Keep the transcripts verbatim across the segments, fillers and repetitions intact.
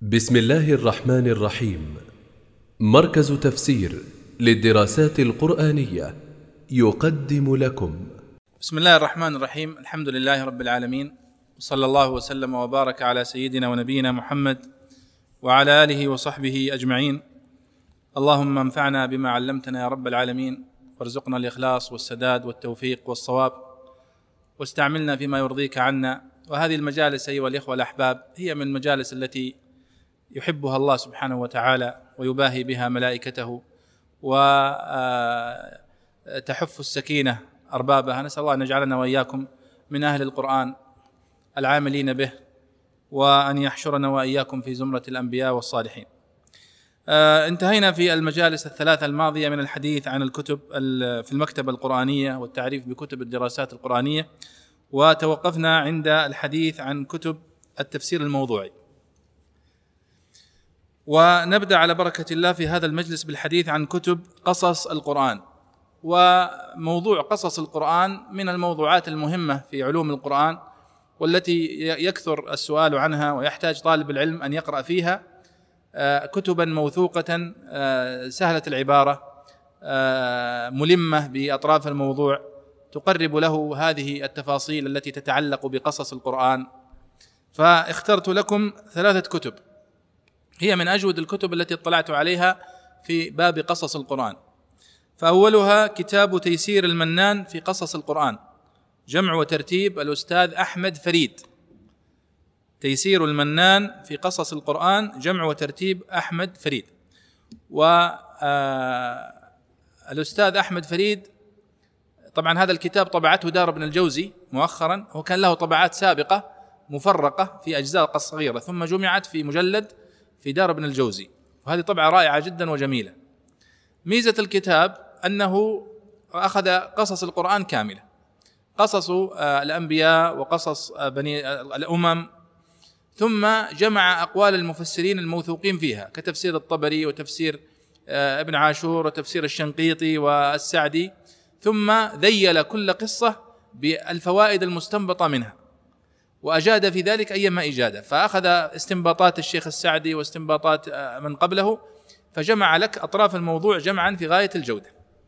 بسم الله الرحمن الرحيم. مركز تفسير للدراسات القرآنية يقدم لكم. بسم الله الرحمن الرحيم. الحمد لله رب العالمين، وصلى الله وسلم وبارك على سيدنا ونبينا محمد وعلى آله وصحبه أجمعين. اللهم انفعنا بما علمتنا يا رب العالمين، وارزقنا الإخلاص والسداد والتوفيق والصواب، واستعملنا فيما يرضيك عنا. وهذه المجالس أيها الإخوة الأحباب هي من المجالس التي يحبها الله سبحانه وتعالى ويباهي بها ملائكته وتحف السكينة أربابها. نسأل الله أن يجعلنا وإياكم من أهل القرآن العاملين به، وأن يحشرنا وإياكم في زمرة الأنبياء والصالحين. انتهينا في المجالس الثلاثة الماضية من الحديث عن الكتب في المكتبة القرآنية والتعريف بكتب الدراسات القرآنية، وتوقفنا عند الحديث عن كتب التفسير الموضوعي. ونبدأ على بركة الله في هذا المجلس بالحديث عن كتب قصص القرآن. وموضوع قصص القرآن من الموضوعات المهمة في علوم القرآن، والتي يكثر السؤال عنها، ويحتاج طالب العلم أن يقرأ فيها كتبا موثوقة سهلة العبارة ملمة بأطراف الموضوع، تقرب له هذه التفاصيل التي تتعلق بقصص القرآن. فاخترت لكم ثلاثة كتب هي من أجود الكتب التي اطلعت عليها في باب قصص القرآن. فأولها كتاب تيسير المنان في قصص القرآن، جمع وترتيب الأستاذ أحمد فريد. تيسير المنان في قصص القرآن، جمع وترتيب أحمد فريد. والأستاذ أحمد فريد طبعا هذا الكتاب طبعته دار ابن الجوزي مؤخرا، وكان له طبعات سابقة مفرقة في أجزاء صغيرة، ثم جمعت في مجلد في دار ابن الجوزي، وهذه طبعة رائعة جدا وجميلة. ميزة الكتاب أنه أخذ قصص القرآن كاملة، قصص الأنبياء وقصص بني الأمم، ثم جمع أقوال المفسرين الموثوقين فيها كتفسير الطبري وتفسير ابن عاشور وتفسير الشنقيطي والسعدي، ثم ذيل كل قصة بالفوائد المستنبطة منها، وأجاد في ذلك أيما إجادة. فأخذ استنباطات الشيخ السعدي واستنباطات من قبله، فجمع لك أطراف الموضوع جمعا في غاية الجودة.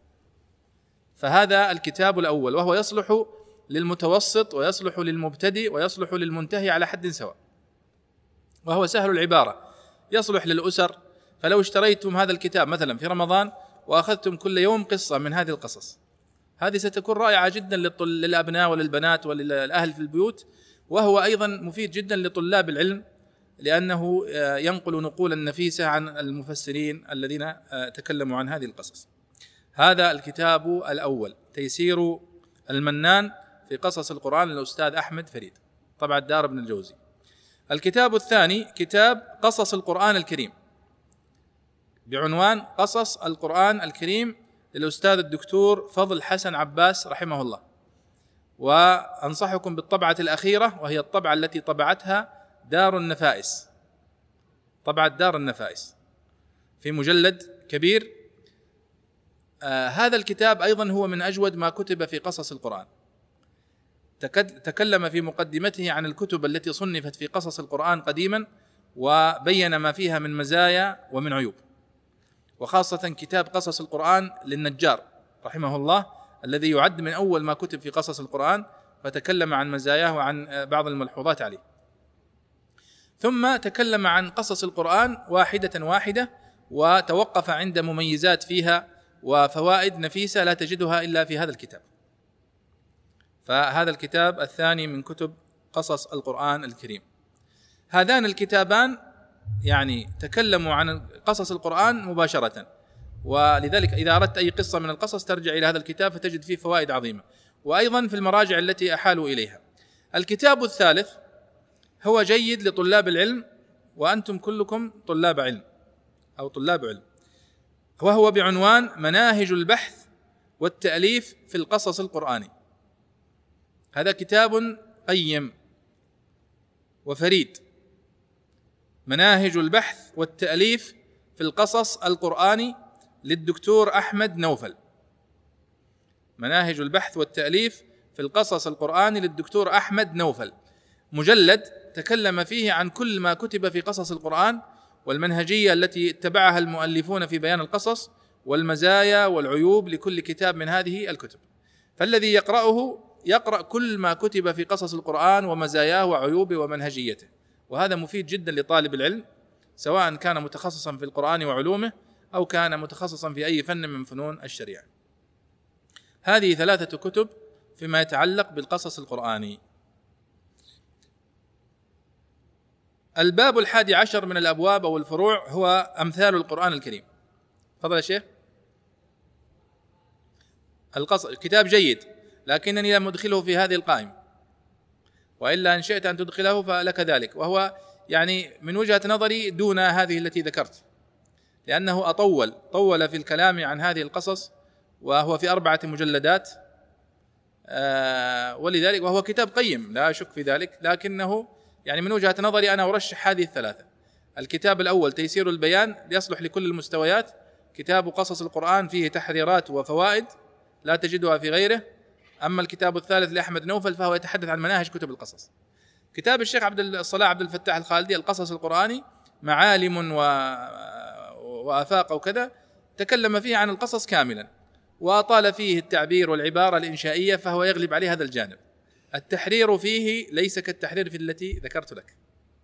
فهذا الكتاب الأول، وهو يصلح للمتوسط ويصلح للمبتدئ ويصلح للمنتهي على حد سواء، وهو سهل العبارة، يصلح للأسر. فلو اشتريتم هذا الكتاب مثلا في رمضان وأخذتم كل يوم قصة من هذه القصص، هذه ستكون رائعة جدا للأبناء وللبنات وللأهل في البيوت. وهو أيضا مفيد جدا لطلاب العلم، لأنه ينقل نقولا نفيسة عن المفسرين الذين تكلموا عن هذه القصص. هذا الكتاب الأول، تيسير المنان في قصص القرآن للأستاذ أحمد فريد، طبعة دار ابن الجوزي. الكتاب الثاني كتاب قصص القرآن الكريم، بعنوان قصص القرآن الكريم للأستاذ الدكتور فضل حسن عباس رحمه الله. وأنصحكم بالطبعة الأخيرة، وهي الطبعة التي طبعتها دار النفائس، طبعة دار النفائس في مجلد كبير. آه هذا الكتاب أيضا هو من أجود ما كتب في قصص القرآن. تكلم في مقدمته عن الكتب التي صنفت في قصص القرآن قديما، وبين ما فيها من مزايا ومن عيوب، وخاصة كتاب قصص القرآن للنجار رحمه الله، الذي يعد من أول ما كتب في قصص القرآن، فتكلم عن مزاياه وعن بعض الملحوظات عليه. ثم تكلم عن قصص القرآن واحدة واحدة، وتوقف عند مميزات فيها وفوائد نفيسة لا تجدها إلا في هذا الكتاب. فهذا الكتاب الثاني من كتب قصص القرآن الكريم. هذان الكتابان يعني تكلموا عن قصص القرآن مباشرة، ولذلك إذا أردت أي قصة من القصص ترجع إلى هذا الكتاب فتجد فيه فوائد عظيمة، وأيضا في المراجع التي أحالوا إليها. الكتاب الثالث هو جيد لطلاب العلم، وأنتم كلكم طلاب علم أو طلاب علم، وهو بعنوان مناهج البحث والتأليف في القصص القرآني. هذا كتاب قيم وفريد، مناهج البحث والتأليف في القصص القرآني للدكتور أحمد نوفل. مناهج البحث والتأليف في القصص القرآني للدكتور أحمد نوفل، مجلد تكلم فيه عن كل ما كتب في قصص القرآن والمنهجية التي اتبعها المؤلفون في بيان القصص والمزايا والعيوب لكل كتاب من هذه الكتب. فالذي يقرأه يقرأ كل ما كتب في قصص القرآن ومزاياه وعيوبه ومنهجيته، وهذا مفيد جدا لطالب العلم سواء كان متخصصا في القرآن وعلومه أو كان متخصصا في أي فن من فنون الشريعة. هذه ثلاثة كتب فيما يتعلق بالقصص القرآني. الباب الحادي عشر من الأبواب أو الفروع هو أمثال القرآن الكريم. تفضل يا شيخ. القصص كتاب جيد، لكنني لم أدخله في هذه القائمة، وإلا إن شئت أن تدخله فلك ذلك، وهو يعني من وجهة نظري دون هذه التي ذكرت، لأنه أطول طول في الكلام عن هذه القصص، وهو في أربعة مجلدات، آه ولذلك وهو كتاب قيم لا أشك في ذلك، لكنه يعني من وجهة نظري أنا أرشح هذه الثلاثة. الكتاب الأول تيسير البيان يصلح لكل المستويات، كتاب قصص القرآن فيه تحريرات وفوائد لا تجدها في غيره. أما الكتاب الثالث لأحمد نوفل فهو يتحدث عن مناهج كتب القصص. كتاب الشيخ عبد الصلاح عبد الفتاح الخالدي القصص القرآني معالم و... وآفاق وكذا، تكلم فيه عن القصص كاملا، وأطال فيه التعبير والعبارة الإنشائية، فهو يغلب عليه هذا الجانب. التحرير فيه ليس كالتحرير في التي ذكرت لك.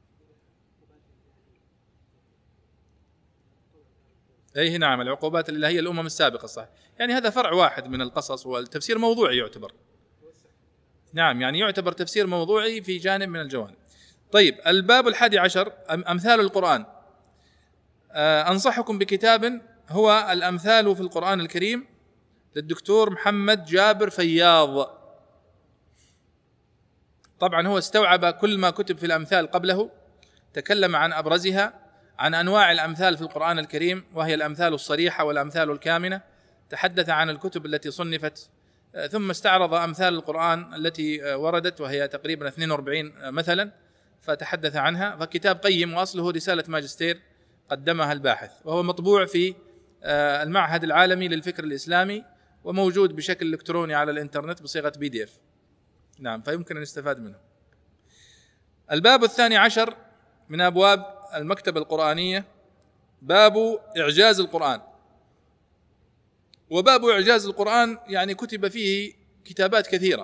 أي نعم، العقوبات اللي هي الأمم السابقة صح، يعني هذا فرع واحد من القصص، والتفسير موضوعي يعتبر. نعم، يعني يعتبر تفسير موضوعي في جانب من الجوانب. طيب، الباب الحادي عشر أمثال القرآن. أنصحكم بكتاب هو الأمثال في القرآن الكريم للدكتور محمد جابر فياض. طبعا هو استوعب كل ما كتب في الأمثال قبله، تكلم عن أبرزها، عن أنواع الأمثال في القرآن الكريم وهي الأمثال الصريحة والأمثال الكامنة، تحدث عن الكتب التي صنفت، ثم استعرض أمثال القرآن التي وردت وهي تقريبا اثنين وأربعين مثلا فتحدث عنها. فكتاب قيم، وأصله رسالة ماجستير قدمها الباحث، وهو مطبوع في المعهد العالمي للفكر الإسلامي، وموجود بشكل إلكتروني على الإنترنت بصيغة بي دي إف. نعم، فيمكن أن نستفاد منه. الباب الثاني عشر من أبواب المكتبة القرآنية باب إعجاز القرآن. وباب إعجاز القرآن يعني كتب فيه كتابات كثيرة،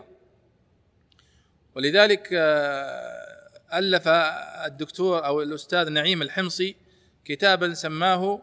ولذلك ألف الدكتور أو الأستاذ نعيم الحمصي كتابا سماه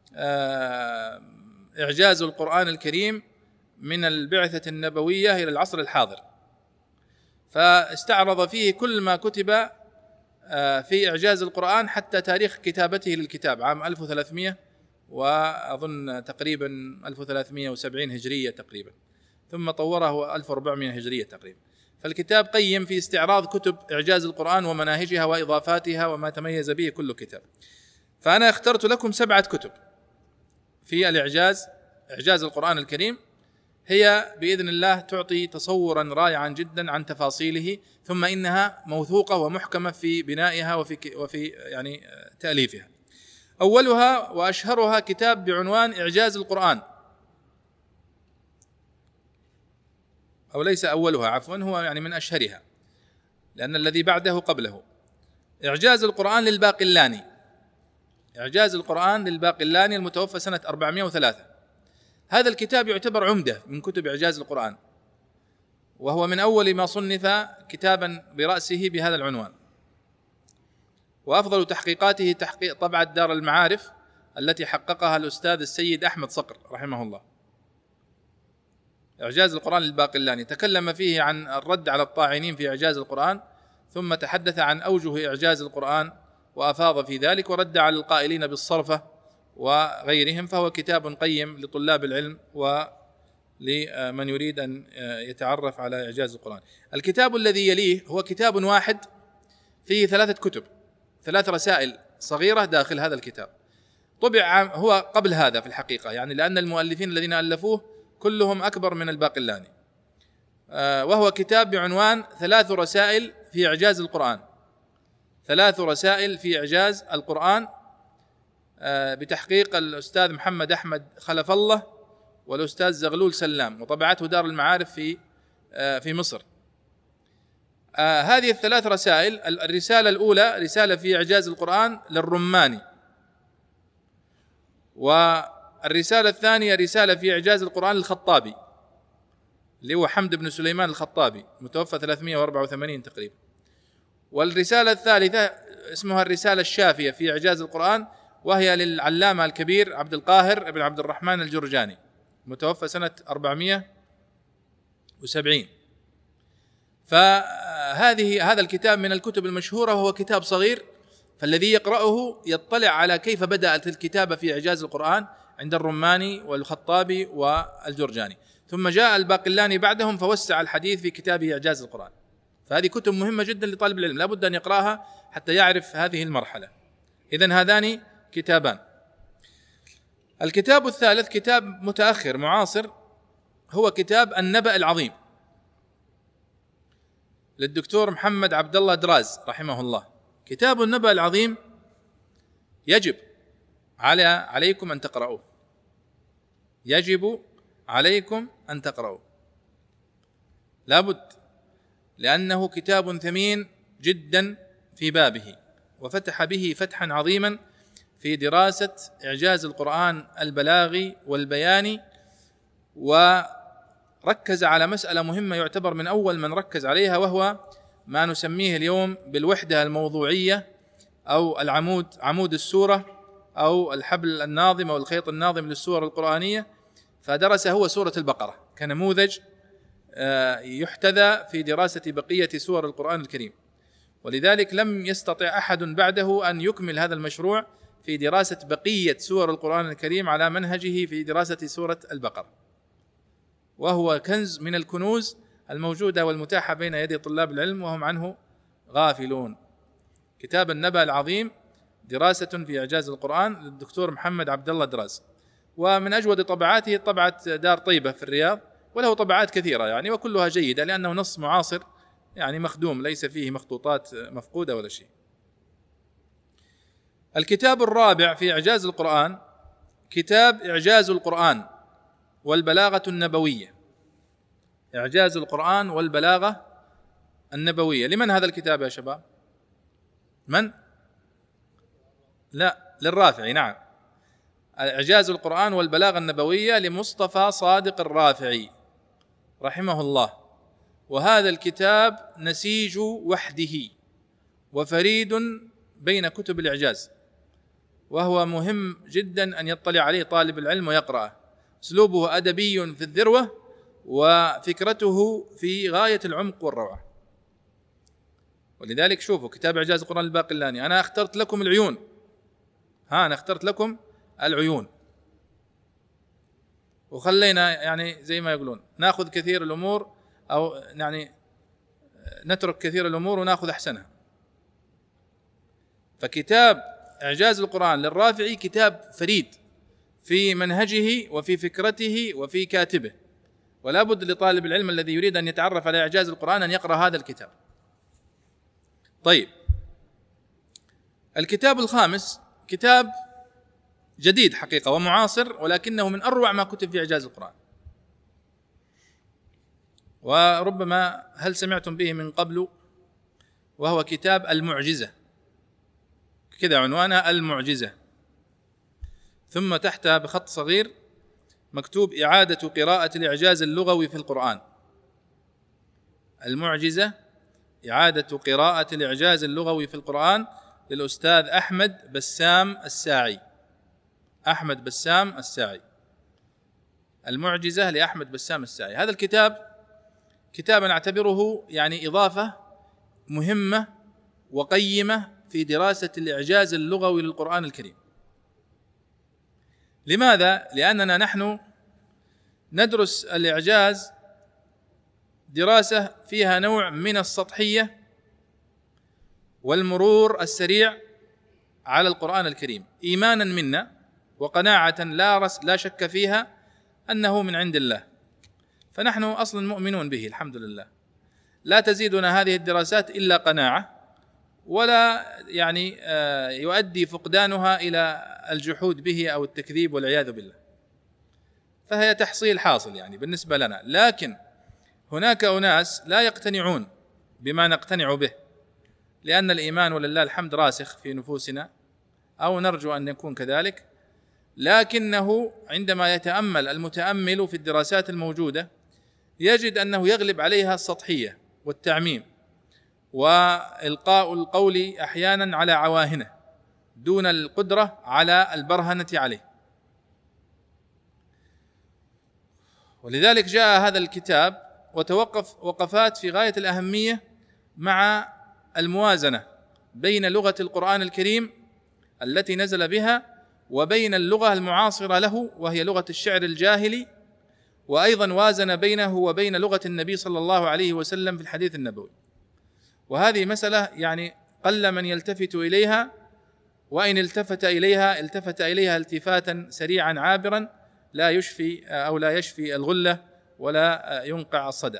إعجاز القرآن الكريم من البعثة النبوية إلى العصر الحاضر، فاستعرض فيه كل ما كتب في إعجاز القرآن حتى تاريخ كتابته للكتاب عام ألف وثلاثمائة وأظن تقريبا ألف وثلاثمائة وسبعين هجرية تقريبا، ثم طوره ألف وأربعمائة هجرية تقريبا. فالكتاب قيم في استعراض كتب إعجاز القرآن ومناهجها وإضافاتها وما تميز به كل كتاب. فأنا اخترت لكم سبعة كتب في الإعجاز، إعجاز القرآن الكريم، هي بإذن الله تعطي تصورا رائعا جدا عن تفاصيله، ثم إنها موثوقة ومحكمة في بنائها وفي وفي يعني تأليفها. أولها وأشهرها كتاب بعنوان إعجاز القرآن، أو ليس أولها عفوا، هو يعني من أشهرها لأن الذي بعده قبله. إعجاز القرآن للباقلاني، إعجاز القرآن للباقلاني المتوفى سنة أربعمائة وثلاثة. هذا الكتاب يعتبر عمدة من كتب إعجاز القرآن، وهو من أول ما صنف كتابا برأسه بهذا العنوان. وأفضل تحقيقاته تحقيق طبعة دار المعارف التي حققها الأستاذ السيد أحمد صقر رحمه الله. إعجاز القرآن للباقلاني تكلم فيه عن الرد على الطاعنين في إعجاز القرآن، ثم تحدث عن أوجه إعجاز القرآن وأفاض في ذلك، ورد على القائلين بالصرفة وغيرهم. فهو كتاب قيم لطلاب العلم ولمن يريد أن يتعرف على إعجاز القرآن. الكتاب الذي يليه هو كتاب واحد فيه ثلاثة كتب، ثلاث رسائل صغيرة داخل هذا الكتاب. طبع هو قبل هذا في الحقيقة، يعني لأن المؤلفين الذين ألفوه كلهم أكبر من الباقلاني، وهو كتاب بعنوان ثلاث رسائل في إعجاز القرآن. ثلاث رسائل في إعجاز القرآن بتحقيق الأستاذ محمد أحمد خلف الله والأستاذ زغلول سلام، وطبعته دار المعارف في في مصر. آه هذه الثلاث رسائل، الرسالة الأولى رسالة في إعجاز القرآن للرماني، والرسالة الثانية رسالة في إعجاز القرآن للخطابي اللي هو حمد بن سليمان الخطابي متوفى ثلاثمائة وأربعة وثمانين تقريبا، والرسالة الثالثة اسمها الرسالة الشافية في إعجاز القرآن، وهي للعلامة الكبير عبد القاهر بن عبد الرحمن الجرجاني متوفى سنة أربعمائة وسبعين. فهذه هذا الكتاب من الكتب المشهورة، وهو كتاب صغير، فالذي يقرأه يطلع على كيف بدأت الكتابة في إعجاز القرآن عند الرماني والخطابي والجرجاني، ثم جاء الباقلاني بعدهم فوسع الحديث في كتابه إعجاز القرآن. فهذه كتب مهمة جدا لطالب العلم، لا بد أن يقرأها حتى يعرف هذه المرحلة. إذن هذان كتابان. الكتاب الثالث كتاب متأخر معاصر، هو كتاب النبأ العظيم للدكتور محمد عبد الله دراز رحمه الله. كتاب النبأ العظيم يجب على عليكم أن تقرأوه، يجب عليكم أن تقرأوه لابد، لأنه كتاب ثمين جدا في بابه، وفتح به فتحا عظيما في دراسة إعجاز القرآن البلاغي والبياني، وركز على مسألة مهمة يعتبر من أول من ركز عليها، وهو ما نسميه اليوم بالوحدة الموضوعية أو العمود عمود السورة أو الحبل الناظم أو الخيط الناظم للسور القرآنية. فدرس هو سورة البقرة كنموذج يحتذى في دراسة بقية سور القرآن الكريم، ولذلك لم يستطع أحد بعده أن يكمل هذا المشروع في دراسة بقية سور القرآن الكريم على منهجه في دراسة سورة البقرة، وهو كنز من الكنوز الموجودة والمتاحة بين يدي طلاب العلم وهم عنه غافلون. كتاب النبأ العظيم دراسة في إعجاز القرآن للدكتور محمد عبد الله دراز، ومن أجود طبعاته طبعة دار طيبة في الرياض، وله طبعات كثيرة يعني وكلها جيدة، لأنه نص معاصر يعني مخدوم، ليس فيه مخطوطات مفقودة ولا شيء. الكتاب الرابع في إعجاز القرآن كتاب إعجاز القرآن والبلاغة النبوية. إعجاز القرآن والبلاغة النبوية، لمن هذا الكتاب يا شباب؟ من؟ لا، للرافعي. نعم، إعجاز القرآن والبلاغة النبوية لمصطفى صادق الرافعي رحمه الله. وهذا الكتاب نسيج وحده وفريد بين كتب الإعجاز، وهو مهم جدا أن يطلع عليه طالب العلم ويقرأه. أسلوبه أدبي في الذروة، وفكرته في غاية العمق والروعة. ولذلك شوفوا كتاب إعجاز القرآن الباقلاني، أنا اخترت لكم العيون، ها أنا اخترت لكم العيون، وخلينا يعني زي ما يقولون نأخذ كثير الأمور أو يعني نترك كثير الأمور ونأخذ أحسنها. فكتاب إعجاز القرآن للرافعي كتاب فريد في منهجه وفي فكرته وفي كاتبه، ولا بد لطالب العلم الذي يريد أن يتعرف على إعجاز القرآن أن يقرأ هذا الكتاب. طيب، الكتاب الخامس كتاب جديد حقيقة ومعاصر، ولكنه من أروع ما كتب في إعجاز القرآن، وربما هل سمعتم به من قبل، وهو كتاب المعجزة، كذا عنوانه المعجزة، ثم تحتها بخط صغير مكتوب إعادة قراءة الإعجاز اللغوي في القرآن. المعجزة إعادة قراءة الإعجاز اللغوي في القرآن للأستاذ أحمد بسام الساعي. أحمد بسام الساعي، المعجزة لأحمد بسام الساعي. هذا الكتاب كتاب نعتبره يعني إضافة مهمة وقيمة في دراسة الإعجاز اللغوي للقرآن الكريم. لماذا؟ لأننا نحن ندرس الإعجاز دراسة فيها نوع من السطحية والمرور السريع على القرآن الكريم، إيمانا منا وقناعة لا رس لا شك فيها أنه من عند الله، فنحن أصلا مؤمنون به الحمد لله. لا تزيدنا هذه الدراسات إلا قناعة، ولا يعني يؤدي فقدانها إلى الجحود به أو التكذيب والعياذ بالله، فهي تحصيل حاصل يعني بالنسبة لنا. لكن هناك أناس لا يقتنعون بما نقتنع به، لأن الإيمان ولله الحمد راسخ في نفوسنا، أو نرجو أن يكون كذلك، لكنه عندما يتأمل المتأمل في الدراسات الموجودة يجد أنه يغلب عليها السطحية والتعميم وإلقاء القول أحيانا على عواهنه دون القدرة على البرهنة عليه. ولذلك جاء هذا الكتاب وتوقف وقفات في غاية الأهمية مع الموازنة بين لغة القرآن الكريم التي نزل بها وبين اللغة المعاصرة له وهي لغة الشعر الجاهلي، وأيضا وازن بينه وبين لغة النبي صلى الله عليه وسلم في الحديث النبوي. وهذه مسألة يعني قل من يلتفت إليها، وإن التفت إليها التفت إليها التفاتا سريعا عابرا لا يشفي أو لا يشفي الغلة ولا ينقع الصدى.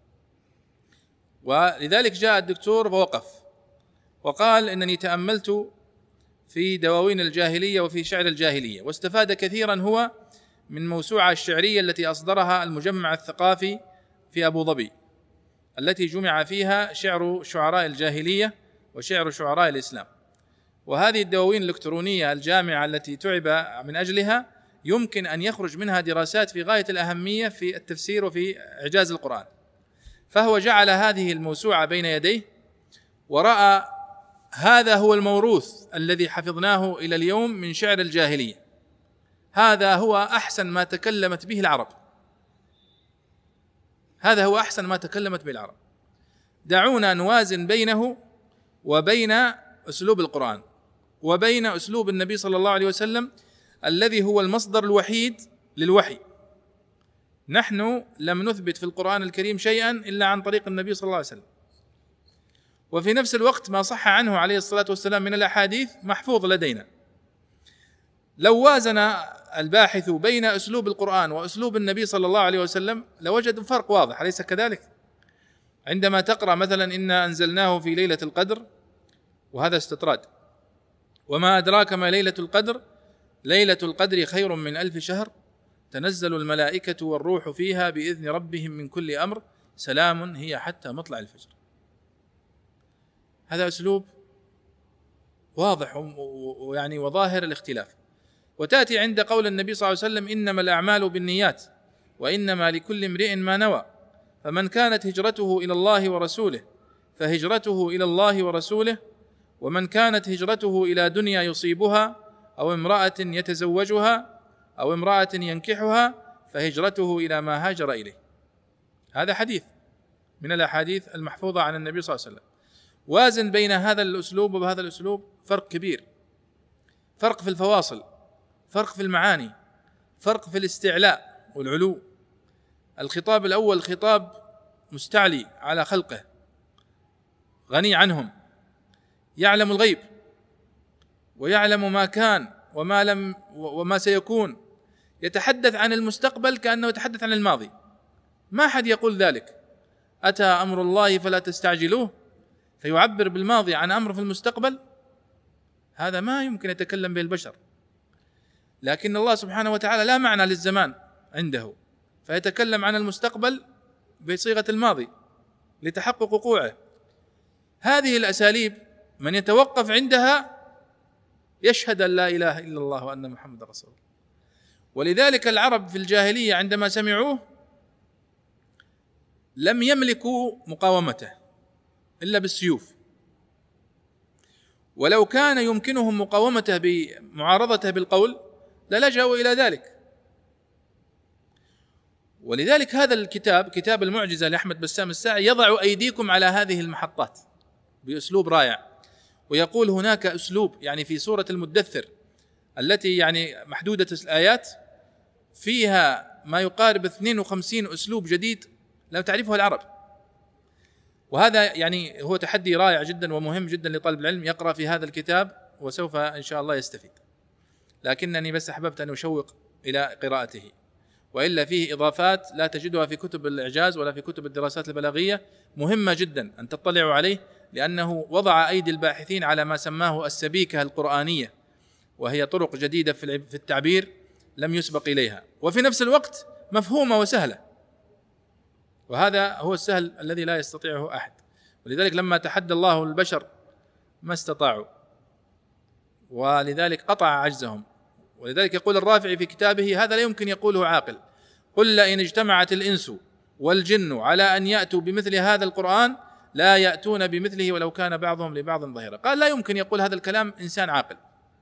ولذلك جاء الدكتور ووقف وقال إنني تأملت في دواوين الجاهلية وفي شعر الجاهلية، واستفاد كثيرا هو من موسوعة الشعرية التي أصدرها المجمع الثقافي في أبو ظبي، التي جمع فيها شعر شعراء الجاهلية وشعر شعراء الإسلام. وهذه الدواوين الإلكترونية الجامعة التي تعب من أجلها يمكن أن يخرج منها دراسات في غاية الأهمية في التفسير وفي إعجاز القرآن. فهو جعل هذه الموسوعة بين يديه ورأى هذا هو الموروث الذي حفظناه إلى اليوم من شعر الجاهلية، هذا هو أحسن ما تكلمت به العرب، هذا هو أحسن ما تكلمت به العرب. دعونا نوازن بينه وبين أسلوب القرآن وبين أسلوب النبي صلى الله عليه وسلم الذي هو المصدر الوحيد للوحي. نحن لم نثبت في القرآن الكريم شيئا إلا عن طريق النبي صلى الله عليه وسلم، وفي نفس الوقت ما صح عنه عليه الصلاة والسلام من الأحاديث محفوظ لدينا. لو وازن الباحث بين أسلوب القرآن وأسلوب النبي صلى الله عليه وسلم لوجد فرق واضح، أليس كذلك؟ عندما تقرأ مثلا إنا أنزلناه في ليلة القدر، وهذا استطراد، وما أدراك ما ليلة القدر، ليلة القدر خير من ألف شهر، تنزل الملائكة والروح فيها بإذن ربهم من كل أمر، سلام هي حتى مطلع الفجر. هذا أسلوب واضح ويعني وظاهر الاختلاف. وتأتي عند قول النبي صلى الله عليه وسلم إنما الأعمال بالنيات وإنما لكل امرئ ما نوى، فمن كانت هجرته إلى الله ورسوله فهجرته إلى الله ورسوله، ومن كانت هجرته إلى دنيا يصيبها أو امرأة يتزوجها أو امرأة ينكحها فهجرته إلى ما هاجر إليه. هذا حديث من الأحاديث المحفوظة عن النبي صلى الله عليه وسلم. وازن بين هذا الأسلوب وهذا الأسلوب، فرق كبير، فرق في الفواصل، فرق في المعاني، فرق في الاستعلاء والعلو. الخطاب الأول خطاب مستعلي على خلقه، غني عنهم، يعلم الغيب ويعلم ما كان وما لم وما سيكون، يتحدث عن المستقبل كأنه يتحدث عن الماضي. ما حد يقول ذلك، أتى أمر الله فلا تستعجلوه، فيعبر بالماضي عن أمر في المستقبل، هذا ما يمكن يتكلم به البشر. لكن الله سبحانه وتعالى لا معنى للزمان عنده، فيتكلم عن المستقبل بصيغة الماضي لتحقق وقوعه. هذه الأساليب من يتوقف عندها يشهد أن لا إله إلا الله وأن محمد رسول الله. ولذلك العرب في الجاهلية عندما سمعوه لم يملكوا مقاومته إلا بالسيوف، ولو كان يمكنهم مقاومته بمعارضته بالقول للجأوا إلى ذلك. ولذلك هذا الكتاب كتاب المعجزة لأحمد بسام الساعي يضع أيديكم على هذه المحطات بأسلوب رائع، ويقول هناك أسلوب يعني في سورة المدثر التي يعني محدودة الآيات فيها ما يقارب اثنين وخمسين أسلوب جديد لم تعرفه العرب. وهذا يعني هو تحدي رائع جدا ومهم جدا لطالب العلم يقرأ في هذا الكتاب، وسوف إن شاء الله يستفيد. لكنني بس أحببت أن أشوق إلى قراءته، وإلا فيه إضافات لا تجدها في كتب الإعجاز ولا في كتب الدراسات البلاغية، مهمة جدا أن تطلعوا عليه، لأنه وضع أيدي الباحثين على ما سماه السبيكة القرآنية، وهي طرق جديدة في التعبير لم يسبق إليها، وفي نفس الوقت مفهومة وسهلة، وهذا هو السهل الذي لا يستطيعه أحد. ولذلك لما تحدى الله البشر ما استطاعوا، ولذلك قطع عجزهم. ولذلك يقول الرافعي في كتابه: هذا لا يمكن يقوله عاقل، قل لئن اجتمعت الإنس والجن على أن يأتوا بمثل هذا القرآن لا يأتون بمثله ولو كان بعضهم لبعض ظهيرا. قال لا يمكن يقول هذا الكلام إنسان عاقل،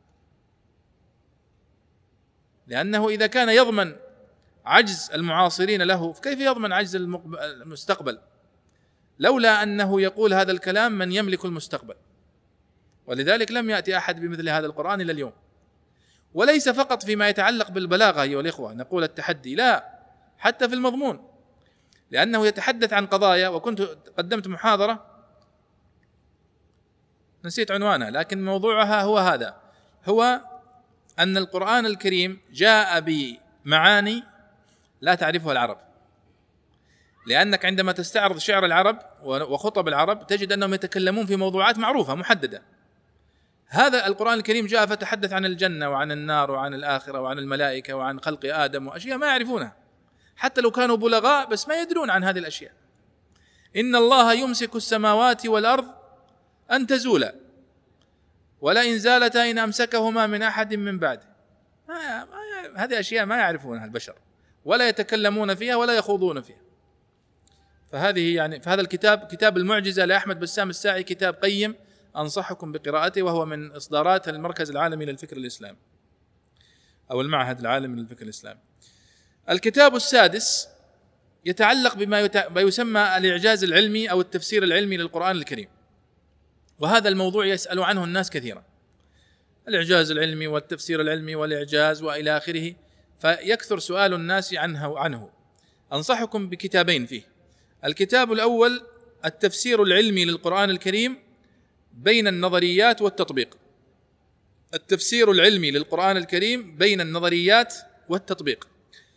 لأنه إذا كان يضمن عجز المعاصرين له فكيف يضمن عجز المستقبل؟ لولا أنه يقول هذا الكلام من يملك المستقبل. ولذلك لم يأتي أحد بمثل هذا القرآن إلى اليوم. وليس فقط فيما يتعلق بالبلاغة أيها الإخوة نقول التحدي، لا، حتى في المضمون، لأنه يتحدث عن قضايا. وكنت قدمت محاضرة نسيت عنوانها، لكن موضوعها هو هذا، هو أن القرآن الكريم جاء بمعاني لا تعرفها العرب. لأنك عندما تستعرض شعر العرب وخطب العرب تجد أنهم يتكلمون في موضوعات معروفة محددة. هذا القرآن الكريم جاء فتحدث عن الجنة وعن النار وعن الآخرة وعن الملائكة وعن خلق آدم وأشياء ما يعرفونها، حتى لو كانوا بلغاء بس ما يدرون عن هذه الأشياء. إن الله يمسك السماوات والأرض أن تزولا ولئن زالتا إن أمسكهما من أحد من بعده. ما ما هذه أشياء ما يعرفونها البشر ولا يتكلمون فيها ولا يخوضون فيها. فهذه يعني فهذا الكتاب كتاب المعجزة لأحمد بسام الساعي كتاب قيم أنصحكم بقراءته، وهو من إصدارات المركز العالمي للفكر الإسلامي أو المعهد العالمي للفكر الإسلامي. الكتاب السادس يتعلق بما يسمى الإعجاز العلمي أو التفسير العلمي للقرآن الكريم، وهذا الموضوع يسأل عنه الناس كثيرا، الإعجاز العلمي والتفسير العلمي والإعجاز وإلى آخره، فيكثر سؤال الناس عنه عنه أنصحكم بكتابين فيه. الكتاب الأول التفسير العلمي للقرآن الكريم بين النظريات والتطبيق. التفسير العلمي للقرآن الكريم بين النظريات والتطبيق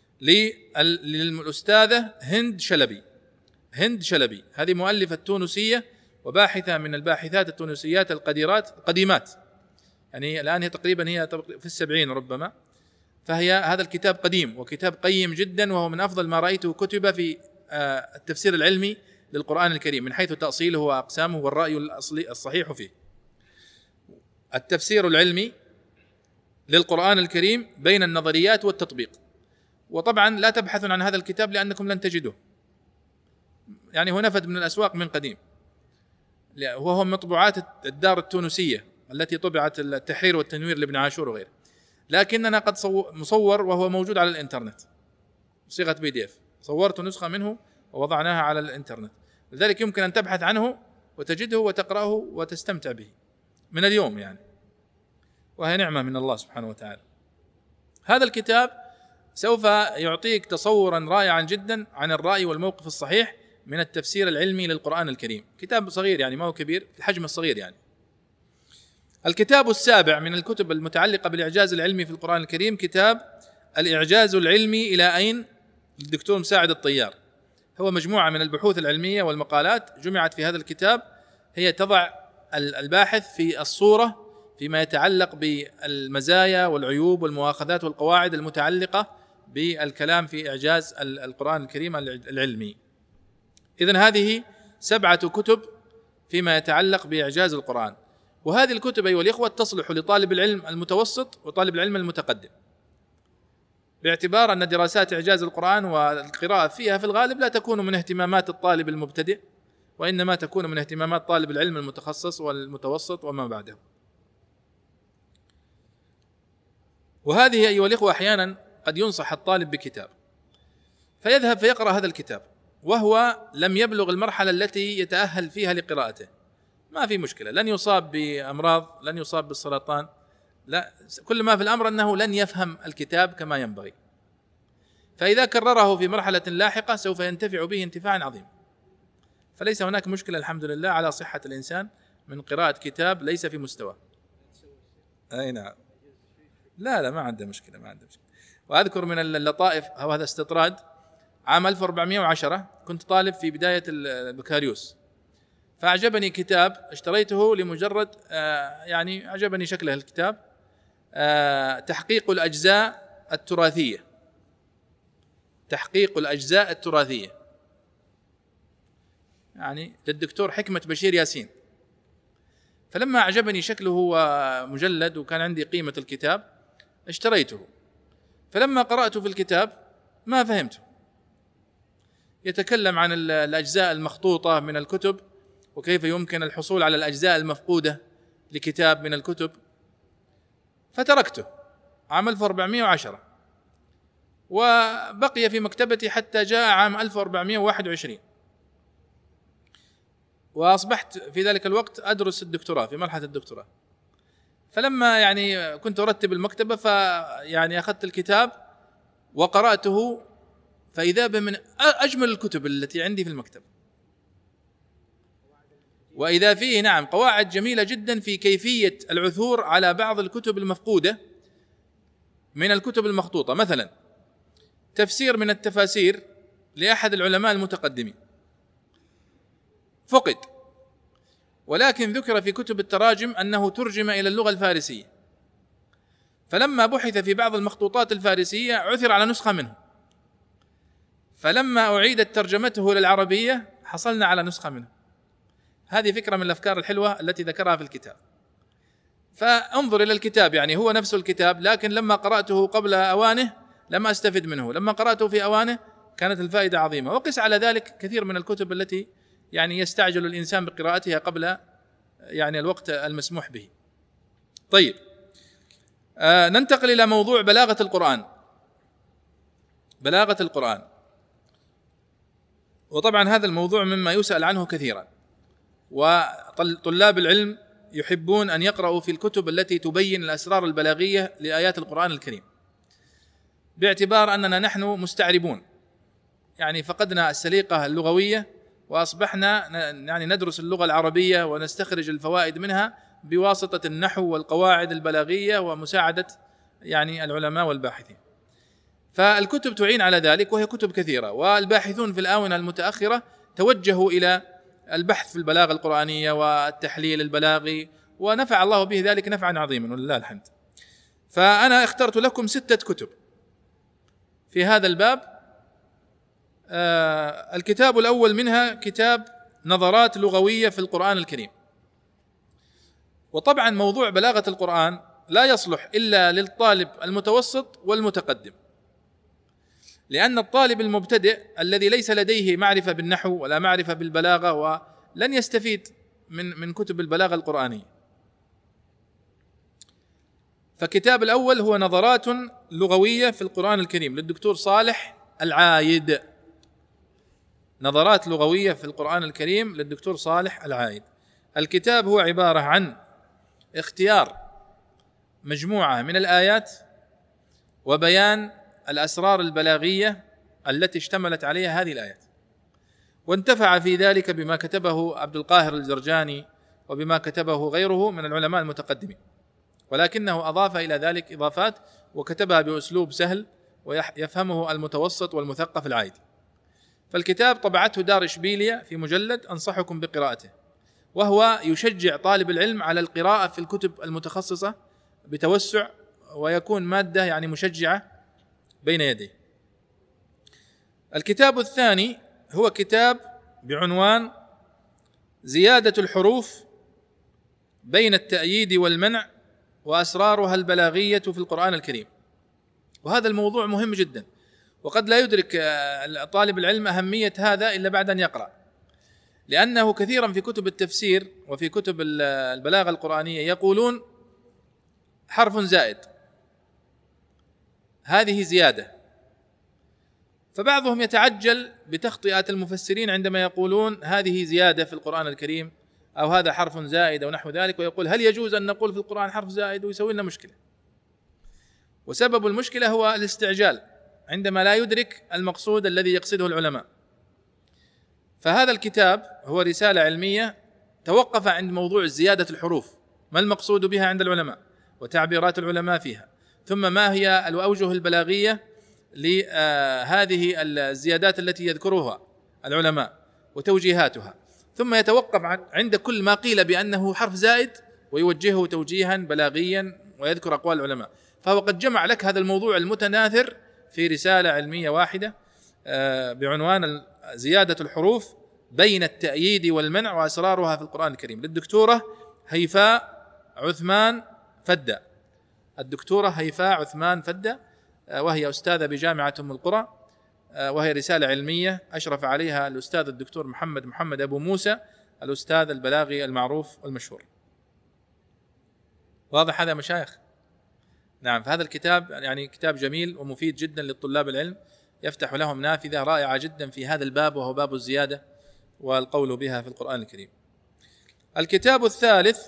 للأستاذة هند شلبي. هند شلبي هذه مؤلفة تونسية وباحثة من الباحثات التونسيات القديرات القديمات، يعني الآن هي تقريبا هي في السبعين ربما، فهي هذا الكتاب قديم وكتاب قيم جدا، وهو من أفضل ما رأيته كتب في التفسير العلمي للقرآن الكريم من حيث تأصيله وأقسامه والرأي الأصلي الصحيح فيه. التفسير العلمي للقرآن الكريم بين النظريات والتطبيق. وطبعا لا تبحثون عن هذا الكتاب لأنكم لن تجدوه، يعني هو نفد من الأسواق من قديم، وهو مطبوعات الدار التونسية التي طبعت التحرير والتنوير لابن عاشور وغيره، لكننا قد مصور وهو موجود على الإنترنت بصيغة بي دي اف، صورت نسخة منه ووضعناها على الإنترنت، لذلك يمكن أن تبحث عنه وتجده وتقرأه وتستمتع به من اليوم يعني، وهي نعمة من الله سبحانه وتعالى. هذا الكتاب سوف يعطيك تصورا رائعا جدا عن الرأي والموقف الصحيح من التفسير العلمي للقرآن الكريم. كتاب صغير يعني ما هو كبير، في الحجم الصغير يعني. الكتاب السابع من الكتب المتعلقة بالإعجاز العلمي في القرآن الكريم كتاب الإعجاز العلمي إلى أين للدكتور مساعد الطيار. هو مجموعة من البحوث العلمية والمقالات جمعت في هذا الكتاب، هي تضع الباحث في الصورة فيما يتعلق بالمزايا والعيوب والمؤاخذات والقواعد المتعلقة بالكلام في إعجاز القرآن الكريم العلمي. إذن هذه سبعة كتب فيما يتعلق بإعجاز القرآن، وهذه الكتب أيها الإخوة تصلح لطالب العلم المتوسط وطالب العلم المتقدم، باعتبار أن دراسات إعجاز القرآن والقراءة فيها في الغالب لا تكون من اهتمامات الطالب المبتدئ، وإنما تكون من اهتمامات طالب العلم المتخصص والمتوسط وما بعده. وهذه أيها الإخوة أحيانا قد ينصح الطالب بكتاب فيذهب فيقرأ هذا الكتاب وهو لم يبلغ المرحلة التي يتأهل فيها لقراءته، ما في مشكلة، لن يصاب بأمراض، لن يصاب بالسرطان، لا، كل ما في الأمر أنه لن يفهم الكتاب كما ينبغي، فإذا كرره في مرحلة لاحقة سوف ينتفع به انتفاعا عظيما. فليس هناك مشكلة الحمد لله على صحة الإنسان من قراءة كتاب ليس في مستوى. أي نعم، لا لا ما عنده مشكلة، ما عنده مشكلة. وأذكر من اللطائف أو هذا استطراد، عام ألف وأربعمائة وعشرة كنت طالب في بداية البكالوريوس، فأعجبني كتاب اشتريته لمجرد آه يعني أعجبني شكله الكتاب، آه تحقيق الأجزاء التراثية، تحقيق الأجزاء التراثية، يعني للدكتور حكمة بشير ياسين. فلما أعجبني شكله ومجلد وكان عندي قيمة الكتاب اشتريته. فلما قرأت في الكتاب ما فهمته، يتكلم عن الأجزاء المخطوطة من الكتب وكيف يمكن الحصول على الأجزاء المفقودة لكتاب من الكتب، فتركته عام ألف وأربعمائة وعشرة، وبقي في مكتبتي حتى جاء عام ألف وأربعمائة وواحد وعشرين، وأصبحت في ذلك الوقت أدرس الدكتوراه في مرحلة الدكتوراه. فلما يعني كنت أرتب المكتبة فيعني أخذت الكتاب وقرأته، فإذا به من أجمل الكتب التي عندي في المكتبة، وإذا فيه نعم قواعد جميلة جدا في كيفية العثور على بعض الكتب المفقودة من الكتب المخطوطة. مثلا تفسير من التفاسير لأحد العلماء المتقدمين فقد، ولكن ذكر في كتب التراجم أنه ترجم إلى اللغة الفارسية، فلما بحث في بعض المخطوطات الفارسية عثر على نسخة منه، فلما أعيدت ترجمته للعربية حصلنا على نسخة منه. هذه فكرة من الأفكار الحلوة التي ذكرها في الكتاب. فانظر إلى الكتاب، يعني هو نفس الكتاب، لكن لما قرأته قبل أوانه لم أستفد منه، لما قرأته في أوانه كانت الفائدة عظيمة. وقس على ذلك كثير من الكتب التي يعني يستعجل الإنسان بقراءتها قبل يعني الوقت المسموح به. طيب، آه ننتقل إلى موضوع بلاغة القرآن. بلاغة القرآن، وطبعا هذا الموضوع مما يسأل عنه كثيرا، وطلاب العلم يحبون أن يقرأوا في الكتب التي تبين الأسرار البلاغية لآيات القرآن الكريم، باعتبار أننا نحن مستعربون، يعني فقدنا السليقة اللغوية وأصبحنا يعني ندرس اللغة العربية ونستخرج الفوائد منها بواسطة النحو والقواعد البلاغية ومساعدة يعني العلماء والباحثين. فالكتب تعين على ذلك، وهي كتب كثيرة، والباحثون في الآونة المتأخرة توجهوا إلى البحث في البلاغة القرآنية والتحليل البلاغي، ونفع الله به ذلك نفعا عظيما ولله الحمد. فأنا اخترت لكم ستة كتب في هذا الباب. آه الكتاب الأول منها كتاب نظرات لغوية في القرآن الكريم. وطبعا موضوع بلاغة القرآن لا يصلح إلا للطالب المتوسط والمتقدم، لأن الطالب المبتدئ الذي ليس لديه معرفة بالنحو ولا معرفة بالبلاغة ولن يستفيد من من كتب البلاغة القرآنية. فكتاب الأول هو نظرات لغوية في القرآن الكريم للدكتور صالح العايد. نظرات لغوية في القرآن الكريم للدكتور صالح العايد. الكتاب هو عبارة عن اختيار مجموعة من الآيات وبيان الأسرار البلاغية التي اشتملت عليها هذه الآيات، وانتفع في ذلك بما كتبه عبد القاهر الجرجاني وبما كتبه غيره من العلماء المتقدمين، ولكنه أضاف إلى ذلك إضافات وكتبها بأسلوب سهل ويفهمه المتوسط والمثقف العادي. فالكتاب طبعته دار إشبيلية في مجلد، أنصحكم بقراءته، وهو يشجع طالب العلم على القراءة في الكتب المتخصصة بتوسع، ويكون مادة يعني مشجعة بين يديه. الكتاب الثاني هو كتاب بعنوان زيادة الحروف بين التأييد والمنع وأسرارها البلاغية في القرآن الكريم. وهذا الموضوع مهم جدا، وقد لا يدرك طالب العلم أهمية هذا إلا بعد أن يقرأ، لأنه كثيرا في كتب التفسير وفي كتب البلاغة القرآنية يقولون حرف زائد، هذه زيادة، فبعضهم يتعجل بتخطئة المفسرين عندما يقولون هذه زيادة في القرآن الكريم أو هذا حرف زائد أو نحو ذلك، ويقول هل يجوز أن نقول في القرآن حرف زائد، ويسوي لنا مشكلة. وسبب المشكلة هو الاستعجال عندما لا يدرك المقصود الذي يقصده العلماء. فهذا الكتاب هو رسالة علمية توقف عند موضوع زيادة الحروف، ما المقصود بها عند العلماء وتعبيرات العلماء فيها، ثم ما هي الأوجه البلاغية لهذه الزيادات التي يذكرها العلماء وتوجيهاتها، ثم يتوقف عند كل ما قيل بأنه حرف زائد ويوجهه توجيها بلاغيا ويذكر أقوال العلماء. فهو قد جمع لك هذا الموضوع المتناثر في رسالة علمية واحدة بعنوان زيادة الحروف بين التأييد والمنع وأسرارها في القرآن الكريم، للدكتورة هيفاء عثمان فدة. الدكتورة هيفاء عثمان فدة وهي أستاذة بجامعة أم القرى، وهي رسالة علمية أشرف عليها الأستاذ الدكتور محمد محمد أبو موسى الأستاذ البلاغي المعروف والمشهور. واضح هذا مشايخ؟ نعم. فهذا الكتاب يعني كتاب جميل ومفيد جدا للطلاب العلم، يفتح لهم نافذة رائعة جدا في هذا الباب، وهو باب الزيادة والقول بها في القرآن الكريم. الكتاب الثالث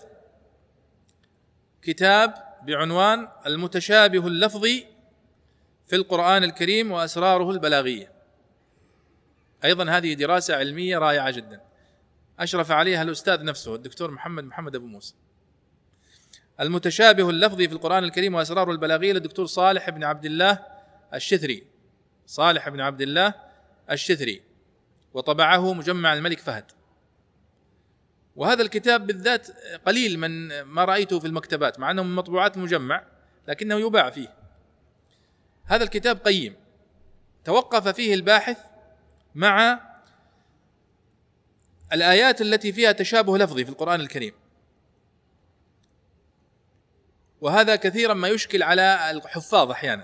كتاب بعنوان المتشابه اللفظي في القرآن الكريم وأسراره البلاغية. أيضا هذه دراسة علمية رائعة جدا أشرف عليها الأستاذ نفسه الدكتور محمد محمد أبو موسى. المتشابه اللفظي في القرآن الكريم وأسراره البلاغية للدكتور صالح بن عبد الله الشثري، صالح بن عبد الله الشثري، وطبعه مجمع الملك فهد. وهذا الكتاب بالذات قليل من ما رأيته في المكتبات، مع أنه من مطبوعات مجمع لكنه يباع فيه. هذا الكتاب قيم، توقف فيه الباحث مع الآيات التي فيها تشابه لفظي في القرآن الكريم، وهذا كثيرا ما يشكل على الحفاظ أحيانا.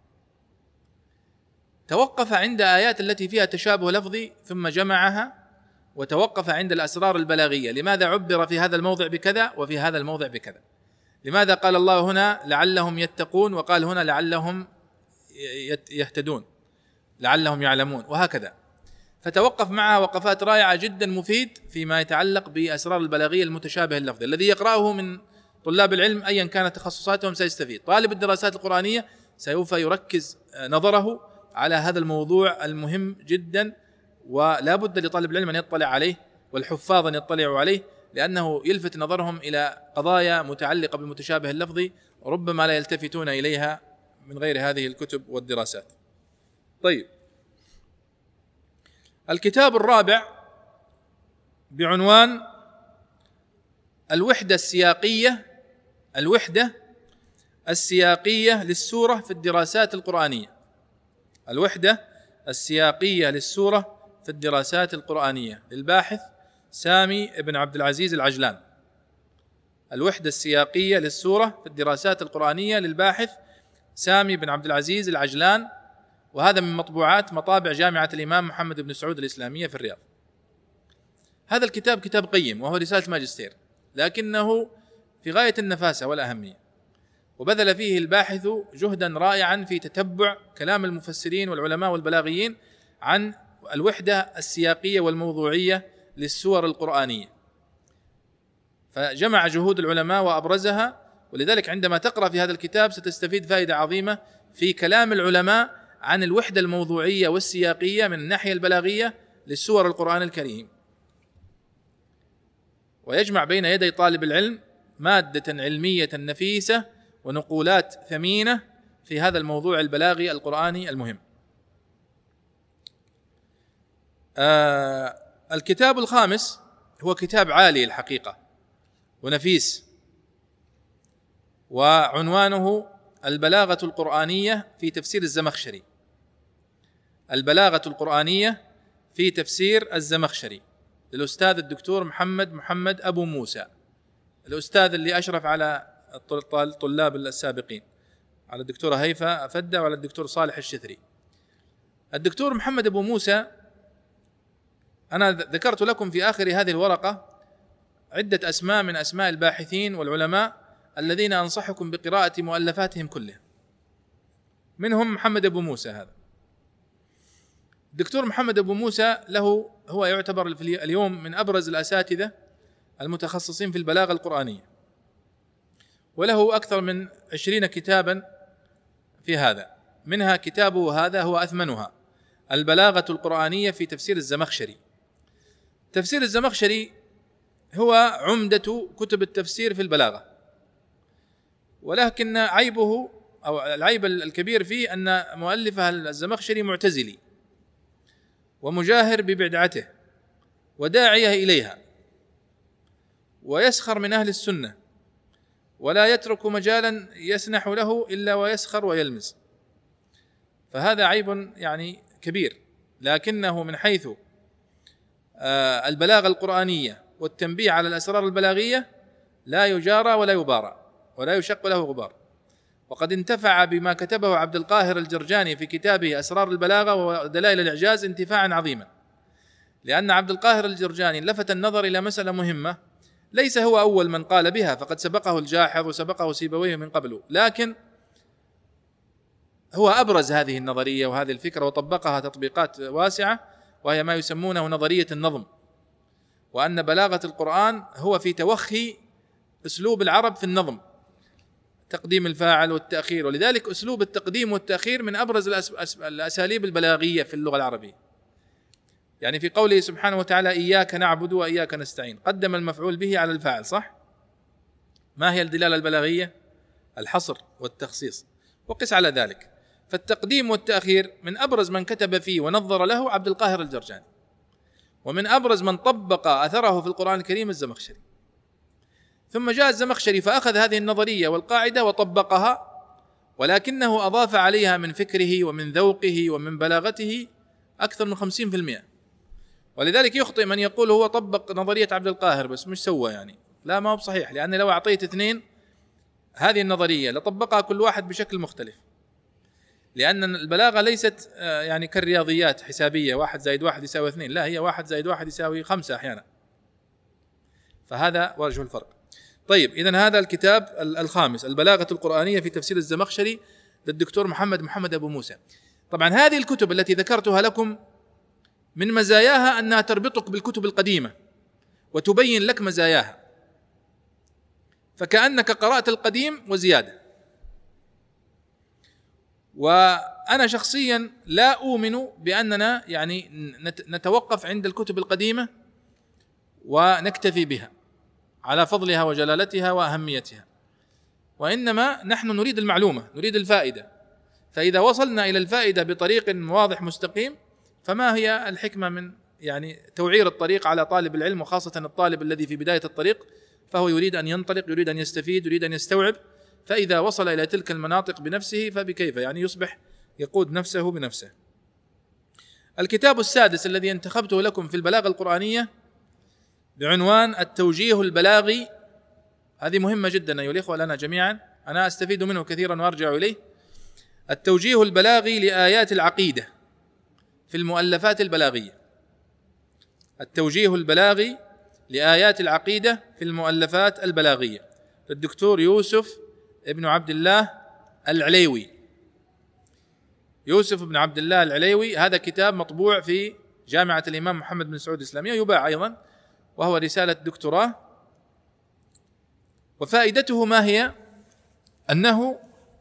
توقف عند آيات التي فيها تشابه لفظي ثم جمعها، وتوقف عند الأسرار البلاغية. لماذا عبر في هذا الموضع بكذا وفي هذا الموضع بكذا؟ لماذا قال الله هنا لعلهم يتقون وقال هنا لعلهم يهتدون، لعلهم يعلمون، وهكذا. فتوقف معها وقفات رائعة جدا مفيد فيما يتعلق بأسرار البلاغية المتشابه اللفظي. الذي يقرأه من طلاب العلم أيا كانت تخصصاتهم سيستفيد. طالب الدراسات القرآنية سوف يركز نظره على هذا الموضوع المهم جدا، ولا بد لطالب العلم أن يطلع عليه والحفاظ أن يطلعوا عليه، لأنه يلفت نظرهم إلى قضايا متعلقة بالمتشابه اللفظي ربما لا يلتفتون إليها من غير هذه الكتب والدراسات. طيب، الكتاب الرابع بعنوان الوحدة السياقية، الوحدة السياقية للسورة في الدراسات القرآنية. الوحدة السياقية للسورة في الدراسات القرآنية للباحث سامي بن عبد العزيز العجلان. الوحدة السياقية للسورة في الدراسات القرآنية للباحث سامي بن عبد العزيز العجلان، وهذا من مطبوعات مطابع جامعة الإمام محمد بن سعود الإسلامية في الرياض. هذا الكتاب كتاب قيم، وهو رسالة ماجستير، لكنه في غاية النفاسة والأهمية، وبذل فيه الباحث جهدا رائعا في تتبع كلام المفسرين والعلماء والبلاغيين عن الوحدة السياقية والموضوعية للسور القرآنية، فجمع جهود العلماء وأبرزها. ولذلك عندما تقرأ في هذا الكتاب ستستفيد فائدة عظيمة في كلام العلماء عن الوحدة الموضوعية والسياقية من الناحية البلاغية للسور القرآن الكريم، ويجمع بين يدي طالب العلم مادة علمية نفيسة ونقولات ثمينة في هذا الموضوع البلاغي القرآني المهم. آه الكتاب الخامس هو كتاب عالي الحقيقة ونفيس، وعنوانه البلاغة القرآنية في تفسير الزمخشري. البلاغة القرآنية في تفسير الزمخشري للأستاذ الدكتور محمد محمد أبو موسى، الأستاذ اللي أشرف على الطلاب السابقين، على الدكتورة هيفاء فدة وعلى الدكتور صالح الشثري. الدكتور محمد أبو موسى أنا ذكرت لكم في آخر هذه الورقة عدة أسماء من أسماء الباحثين والعلماء الذين أنصحكم بقراءة مؤلفاتهم كلها، منهم محمد أبو موسى. هذا الدكتور محمد أبو موسى له هو يعتبر اليوم من أبرز الأساتذة المتخصصين في البلاغة القرآنية، وله أكثر من عشرين كتابا في هذا، منها كتابه هذا هو أثمنها، البلاغة القرآنية في تفسير الزمخشري. تفسير الزمخشري هو عمدة كتب التفسير في البلاغة، ولكن عيبه أو العيب الكبير فيه أن مؤلفها الزمخشري معتزلي ومجاهر ببدعته وداعية إليها، ويسخر من أهل السنة، ولا يترك مجالا يسنح له إلا ويسخر ويلمز، فهذا عيب يعني كبير. لكنه من حيث البلاغة القرآنية والتنبيه على الأسرار البلاغية لا يجارى ولا يبارى ولا يشق له غبار. وقد انتفع بما كتبه عبد القاهر الجرجاني في كتابه أسرار البلاغة ودلائل الإعجاز انتفاعا عظيما، لأن عبد القاهر الجرجاني لفت النظر إلى مسألة مهمة، ليس هو أول من قال بها، فقد سبقه الجاحظ وسبقه سيبويه من قبله، لكن هو أبرز هذه النظرية وهذه الفكرة وطبقها تطبيقات واسعة، وهي ما يسمونه نظرية النظم، وأن بلاغة القرآن هو في توخي أسلوب العرب في النظم، تقديم الفاعل والتأخير، ولذلك أسلوب التقديم والتأخير من أبرز الأساليب البلاغية في اللغة العربية. يعني في قوله سبحانه وتعالى إياك نعبد وإياك نستعين، قدم المفعول به على الفاعل، صح؟ ما هي الدلالة البلاغية؟ الحصر والتخصيص، وقس على ذلك. فالتقديم والتأخير من أبرز من كتب فيه ونظر له عبد القاهر الجرجاني، ومن أبرز من طبق أثره في القرآن الكريم الزمخشري. ثم جاء الزمخشري فأخذ هذه النظرية والقاعدة وطبقها، ولكنه أضاف عليها من فكره ومن ذوقه ومن بلاغته أكثر من خمسين بالمئة. ولذلك يخطئ من يقول هو طبق نظرية عبد القاهر بس مش سوى، يعني لا، ما هو بصحيح، لأن لو أعطيت اثنين هذه النظرية لطبقها كل واحد بشكل مختلف، لأن البلاغة ليست يعني كالرياضيات حسابية، واحد زائد واحد يساوي اثنين، لا، هي واحد زائد واحد يساوي خمسة أحيانا، فهذا وجه الفرق. طيب، إذن هذا الكتاب الخامس، البلاغة القرآنية في تفسير الزمخشري للدكتور محمد محمد أبو موسى. طبعا هذه الكتب التي ذكرتها لكم من مزاياها أنها تربطك بالكتب القديمة وتبين لك مزاياها، فكأنك قرأت القديم وزيادة. وأنا شخصيا لا أؤمن بأننا يعني نتوقف عند الكتب القديمة ونكتفي بها على فضلها وجلالتها وأهميتها، وإنما نحن نريد المعلومة، نريد الفائدة. فإذا وصلنا إلى الفائدة بطريق واضح مستقيم، فما هي الحكمة من يعني توعير الطريق على طالب العلم، وخاصة الطالب الذي في بداية الطريق، فهو يريد أن ينطلق، يريد أن يستفيد، يريد أن يستوعب. فإذا وصل إلى تلك المناطق بنفسه فبكيف، يعني يصبح يقود نفسه بنفسه. الكتاب السادس الذي انتخبته لكم في البلاغة القرآنية بعنوان التوجيه البلاغي، هذه مهمة جدا أيها الإخوة لنا جميعا، أنا أستفيد منه كثيرا وأرجع إليه. التوجيه البلاغي لآيات العقيدة في المؤلفات البلاغية. التوجيه البلاغي لآيات العقيدة في المؤلفات البلاغية للدكتور يوسف ابن عبد الله العليوي. يوسف بن عبد الله العليوي، هذا كتاب مطبوع في جامعة الإمام محمد بن سعود الإسلامية، يباع أيضا، وهو رسالة دكتوراه. وفائدته ما هي؟ أنه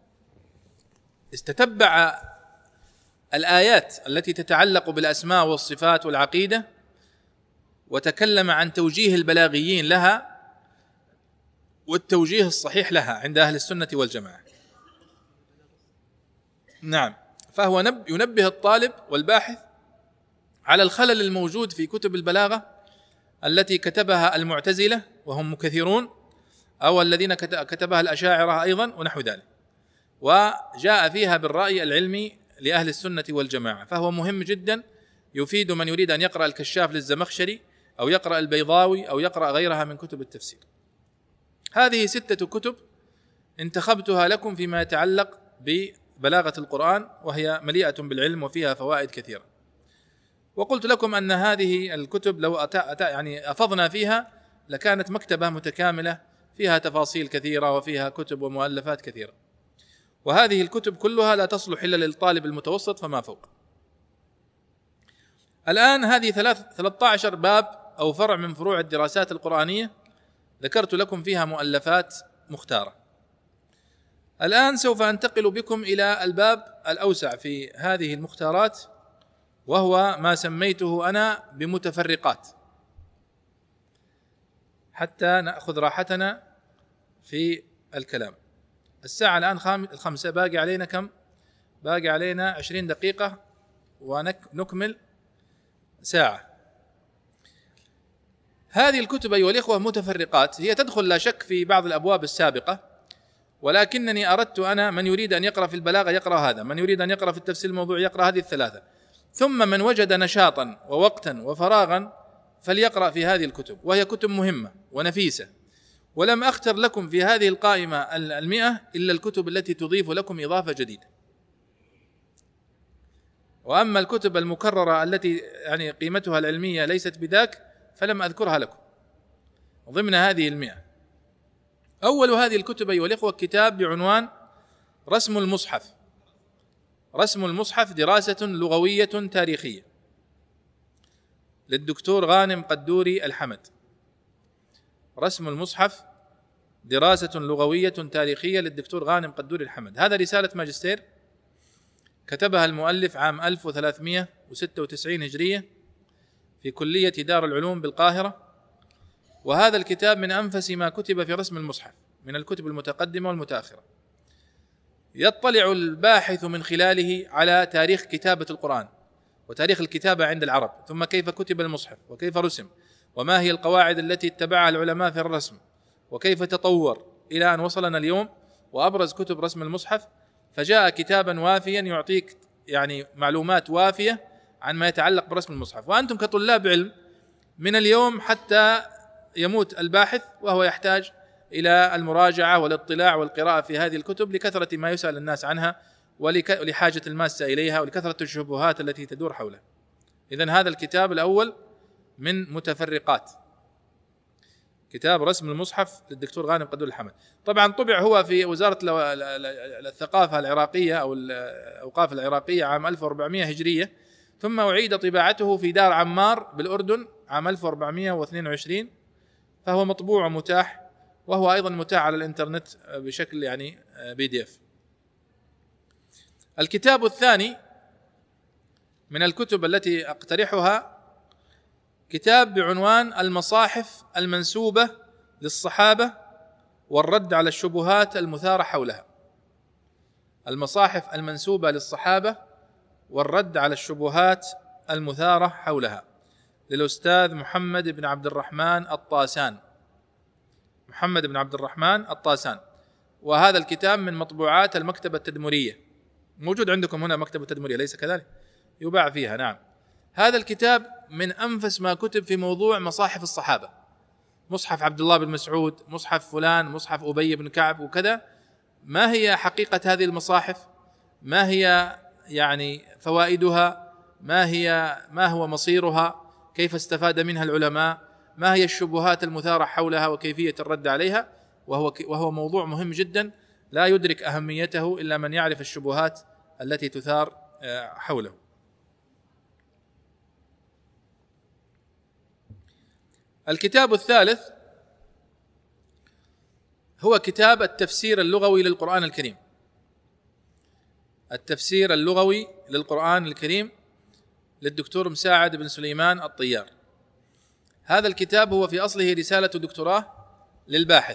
استتبع الآيات التي تتعلق بالأسماء والصفات والعقيدة، وتكلم عن توجيه البلاغيين لها والتوجيه الصحيح لها عند أهل السنة والجماعة. نعم، فهو ينبه الطالب والباحث على الخلل الموجود في كتب البلاغة التي كتبها المعتزلة وهم كثيرون، أو الذين كتبها الأشاعرة أيضا ونحو ذلك، وجاء فيها بالرأي العلمي لأهل السنة والجماعة. فهو مهم جدا، يفيد من يريد أن يقرأ الكشاف للزمخشري أو يقرأ البيضاوي أو يقرأ غيرها من كتب التفسير. هذه ستة كتب انتخبتها لكم فيما يتعلق ببلاغة القرآن، وهي مليئة بالعلم وفيها فوائد كثيرة. وقلت لكم أن هذه الكتب لو أتى أتى يعني أفضنا فيها لكانت مكتبة متكاملة فيها تفاصيل كثيرة وفيها كتب ومؤلفات كثيرة، وهذه الكتب كلها لا تصلح إلا للطالب المتوسط فما فوق. الآن هذه ثلاثة عشر باب أو فرع من فروع الدراسات القرآنية ذكرت لكم فيها مؤلفات مختارة. الآن سوف أنتقل بكم إلى الباب الأوسع في هذه المختارات، وهو ما سميته أنا بمتفرقات، حتى نأخذ راحتنا في الكلام. الساعة الآن الخمسة، باقي علينا كم؟ باقي علينا عشرين دقيقة ونكمل ساعة. هذه الكتب أيها الإخوة متفرقات، هي تدخل لا شك في بعض الأبواب السابقة، ولكنني أردت أنا من يريد أن يقرأ في البلاغة يقرأ هذا، من يريد أن يقرأ في التفسير الموضوعي يقرأ هذه الثلاثة، ثم من وجد نشاطا ووقتا وفراغا فليقرأ في هذه الكتب، وهي كتب مهمة ونفيسة. ولم أختر لكم في هذه القائمة المئة إلا الكتب التي تضيف لكم إضافة جديدة. وأما الكتب المكررة التي يعني قيمتها العلمية ليست بذاك فلم أذكرها لكم ضمن هذه المئة. أول هذه الكتب أيها الإخوة كتاب بعنوان رسم المصحف. رسم المصحف دراسة لغوية تاريخية للدكتور غانم قدوري الحمد. رسم المصحف دراسة لغوية تاريخية للدكتور غانم قدوري الحمد. هذا رسالة ماجستير كتبها المؤلف عام ألف وثلاثمئة وستة وتسعين هجرية في كلية دار العلوم بالقاهرة. وهذا الكتاب من أنفس ما كتب في رسم المصحف من الكتب المتقدمة والمتأخرة. يطلع الباحث من خلاله على تاريخ كتابة القرآن وتاريخ الكتابة عند العرب، ثم كيف كتب المصحف وكيف رسم، وما هي القواعد التي اتبعها العلماء في الرسم، وكيف تطور إلى أن وصلنا اليوم وأبرز كتب رسم المصحف. فجاء كتابا وافيا يعطيك يعني معلومات وافية عن ما يتعلق برسم المصحف. وأنتم كطلاب علم من اليوم حتى يموت الباحث وهو يحتاج إلى المراجعة والاطلاع والقراءة في هذه الكتب لكثرة ما يسأل الناس عنها ولحاجة الماسة إليها ولكثرة الشبهات التي تدور حولها. إذن هذا الكتاب الأول من متفرقات كتاب رسم المصحف للدكتور غانم قدوري الحمد. طبعا طبع هو في وزارة الثقافة العراقية أو الأوقاف العراقية عام ألف وأربعمئة هجرية، ثم أعيد طباعته في دار عمار بالأردن عام ألف وأربعمئة واثنين وعشرين، فهو مطبوع ومتاح، وهو أيضا متاح على الإنترنت بشكل يعني بي دي اف. الكتاب الثاني من الكتب التي أقترحها كتاب بعنوان المصاحف المنسوبة للصحابة والرد على الشبهات المثارة حولها. المصاحف المنسوبة للصحابة والرد على الشبهات المثارة حولها للأستاذ محمد بن عبد الرحمن الطاسان. محمد بن عبد الرحمن الطاسان. وهذا الكتاب من مطبوعات المكتبة التدمرية، موجود عندكم هنا مكتبة التدمرية ليس كذلك؟ يباع فيها. نعم. هذا الكتاب من أنفس ما كتب في موضوع مصاحف الصحابة، مصحف عبد الله بن مسعود، مصحف فلان، مصحف أبي بن كعب وكذا. ما هي حقيقة هذه المصاحف؟ ما هي يعني فوائدها؟ ما هي ما هو مصيرها؟ كيف استفاد منها العلماء؟ ما هي الشبهات المثارة حولها وكيفية الرد عليها؟ وهو وهو موضوع مهم جدا لا يدرك أهميته إلا من يعرف الشبهات التي تثار حوله. الكتاب الثالث هو كتاب التفسير اللغوي للقرآن الكريم. التفسير اللغوي للقرآن الكريم للدكتور مساعد بن سليمان الطيار. هذا الكتاب هو في أصله رسالة دكتوراه للباحث،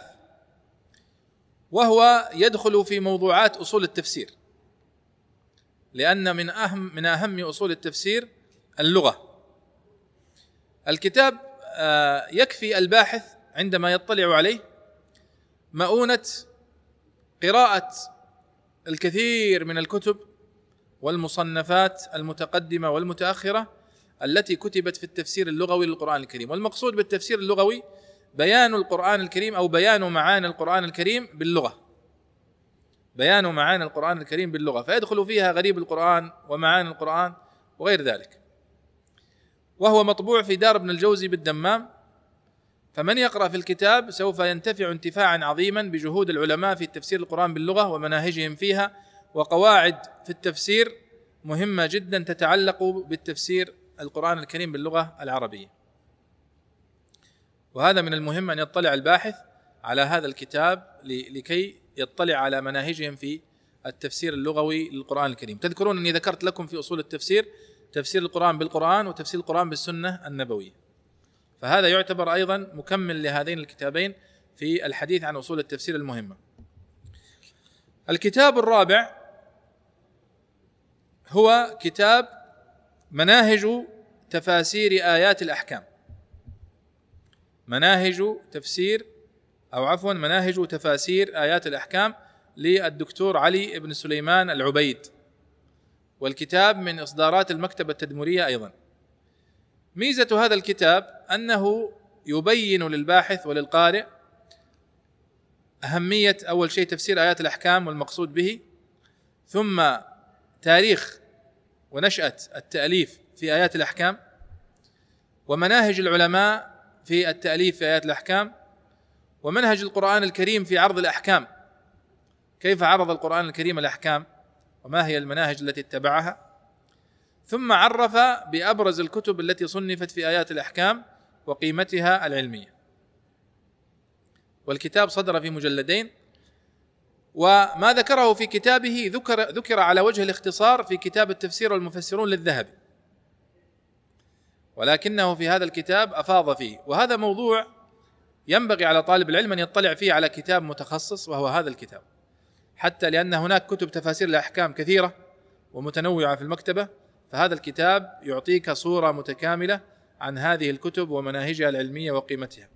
وهو يدخل في موضوعات أصول التفسير، لأن من أهم من أهم أصول التفسير اللغة. الكتاب يكفي الباحث عندما يطلع عليه مؤونة قراءة الكثير من الكتب والمصنفات المتقدمة والمتأخرة التي كتبت في التفسير اللغوي للقرآن الكريم. والمقصود بالتفسير اللغوي بيان القرآن الكريم أو بيان معاني القرآن الكريم باللغة، بيان معاني القرآن الكريم باللغة، فيدخل فيها غريب القرآن ومعاني القرآن وغير ذلك. وهو مطبوع في دار ابن الجوزي بالدمام. فمن يقرأ في الكتاب سوف ينتفع انتفاعا عظيما بجهود العلماء في تفسير القرآن باللغة ومناهجهم فيها، وقواعد في التفسير مهمة جدا تتعلق بالتفسير القرآن الكريم باللغة العربية. وهذا من المهم أن يطلع الباحث على هذا الكتاب لكي يطلع على مناهجهم في التفسير اللغوي للقرآن الكريم. تذكرون أني ذكرت لكم في أصول التفسير تفسير القرآن بالقرآن وتفسير القرآن بالسنة النبوية، فهذا يعتبر أيضا مكمل لهذين الكتابين في الحديث عن أصول التفسير المهمة. الكتاب الرابع هو كتاب مناهج تفاسير آيات الأحكام. مناهج تفسير أو عفوا مناهج تفاسير آيات الأحكام للدكتور علي بن سليمان العبيد، والكتاب من إصدارات المكتبة التدمرية أيضا. ميزة هذا الكتاب أنه يبين للباحث وللقارئ أهمية أول شيء تفسير آيات الأحكام والمقصود به، ثم تاريخ ونشأة التأليف في آيات الأحكام، ومناهج العلماء في التأليف في آيات الأحكام، ومنهج القرآن الكريم في عرض الأحكام، كيف عرض القرآن الكريم الأحكام وما هي المناهج التي اتبعها، ثم عرف بأبرز الكتب التي صنفت في آيات الأحكام وقيمتها العلمية. والكتاب صدر في مجلدين، وما ذكره في كتابه ذكر, ذكر على وجه الاختصار في كتاب التفسير والمفسرون للذهبي، ولكنه في هذا الكتاب أفاض فيه. وهذا موضوع ينبغي على طالب العلم أن يطلع فيه على كتاب متخصص، وهو هذا الكتاب، حتى لأن هناك كتب تفاسير الأحكام كثيرة ومتنوعة في المكتبة، فهذا الكتاب يعطيك صورة متكاملة عن هذه الكتب ومناهجها العلمية وقيمتها.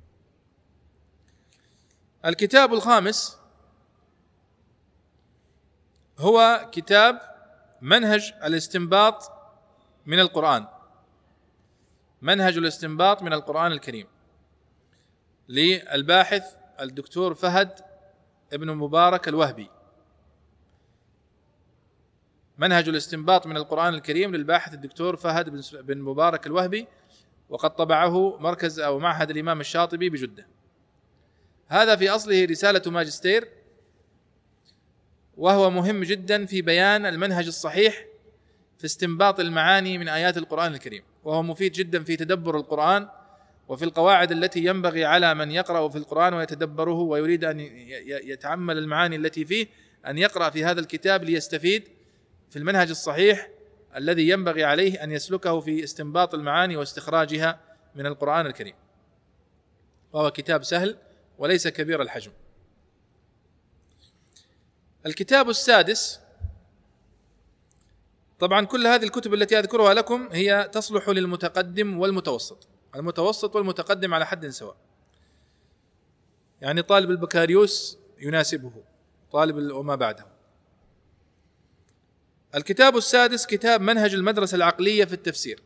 الكتاب الخامس هو كتاب منهج الاستنباط من القرآن، منهج الاستنباط من القرآن الكريم للباحث الدكتور فهد ابن مبارك الوهبي. منهج الاستنباط من القرآن الكريم للباحث الدكتور فهد بن مبارك الوهبي، وقد طبعه مركز أو معهد الإمام الشاطبي بجدة. هذا في أصله رسالة ماجستير، وهو مهم جدا في بيان المنهج الصحيح في استنباط المعاني من آيات القرآن الكريم، وهو مفيد جدا في تدبر القرآن وفي القواعد التي ينبغي على من يقرأ في القرآن ويتدبره ويريد أن يتعمل المعاني التي فيه أن يقرأ في هذا الكتاب ليستفيد في المنهج الصحيح الذي ينبغي عليه أن يسلكه في استنباط المعاني واستخراجها من القرآن الكريم. وهو كتاب سهل وليس كبير الحجم. الكتاب السادس، طبعا كل هذه الكتب التي أذكرها لكم هي تصلح للمتقدم والمتوسط، المتوسط والمتقدم على حد سواء، يعني طالب البكالوريوس يناسبه، طالب وما بعده. الكتاب السادس كتاب منهج المدرسة العقلية في التفسير،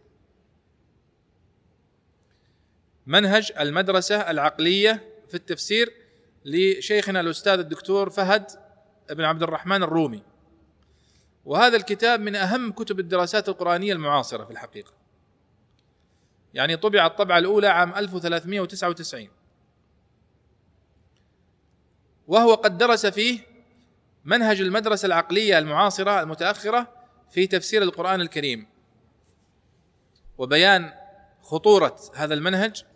منهج المدرسة العقلية في التفسير لشيخنا الأستاذ الدكتور فهد بن عبد الرحمن الرومي. وهذا الكتاب من أهم كتب الدراسات القرآنية المعاصرة في الحقيقة، يعني طبع الطبعة الأولى عام ألف وثلاثمائة وتسعة وتسعين، وهو قد درس فيه منهج المدرسة العقلية المعاصرة المتأخرة في تفسير القرآن الكريم، وبيان خطورة هذا المنهج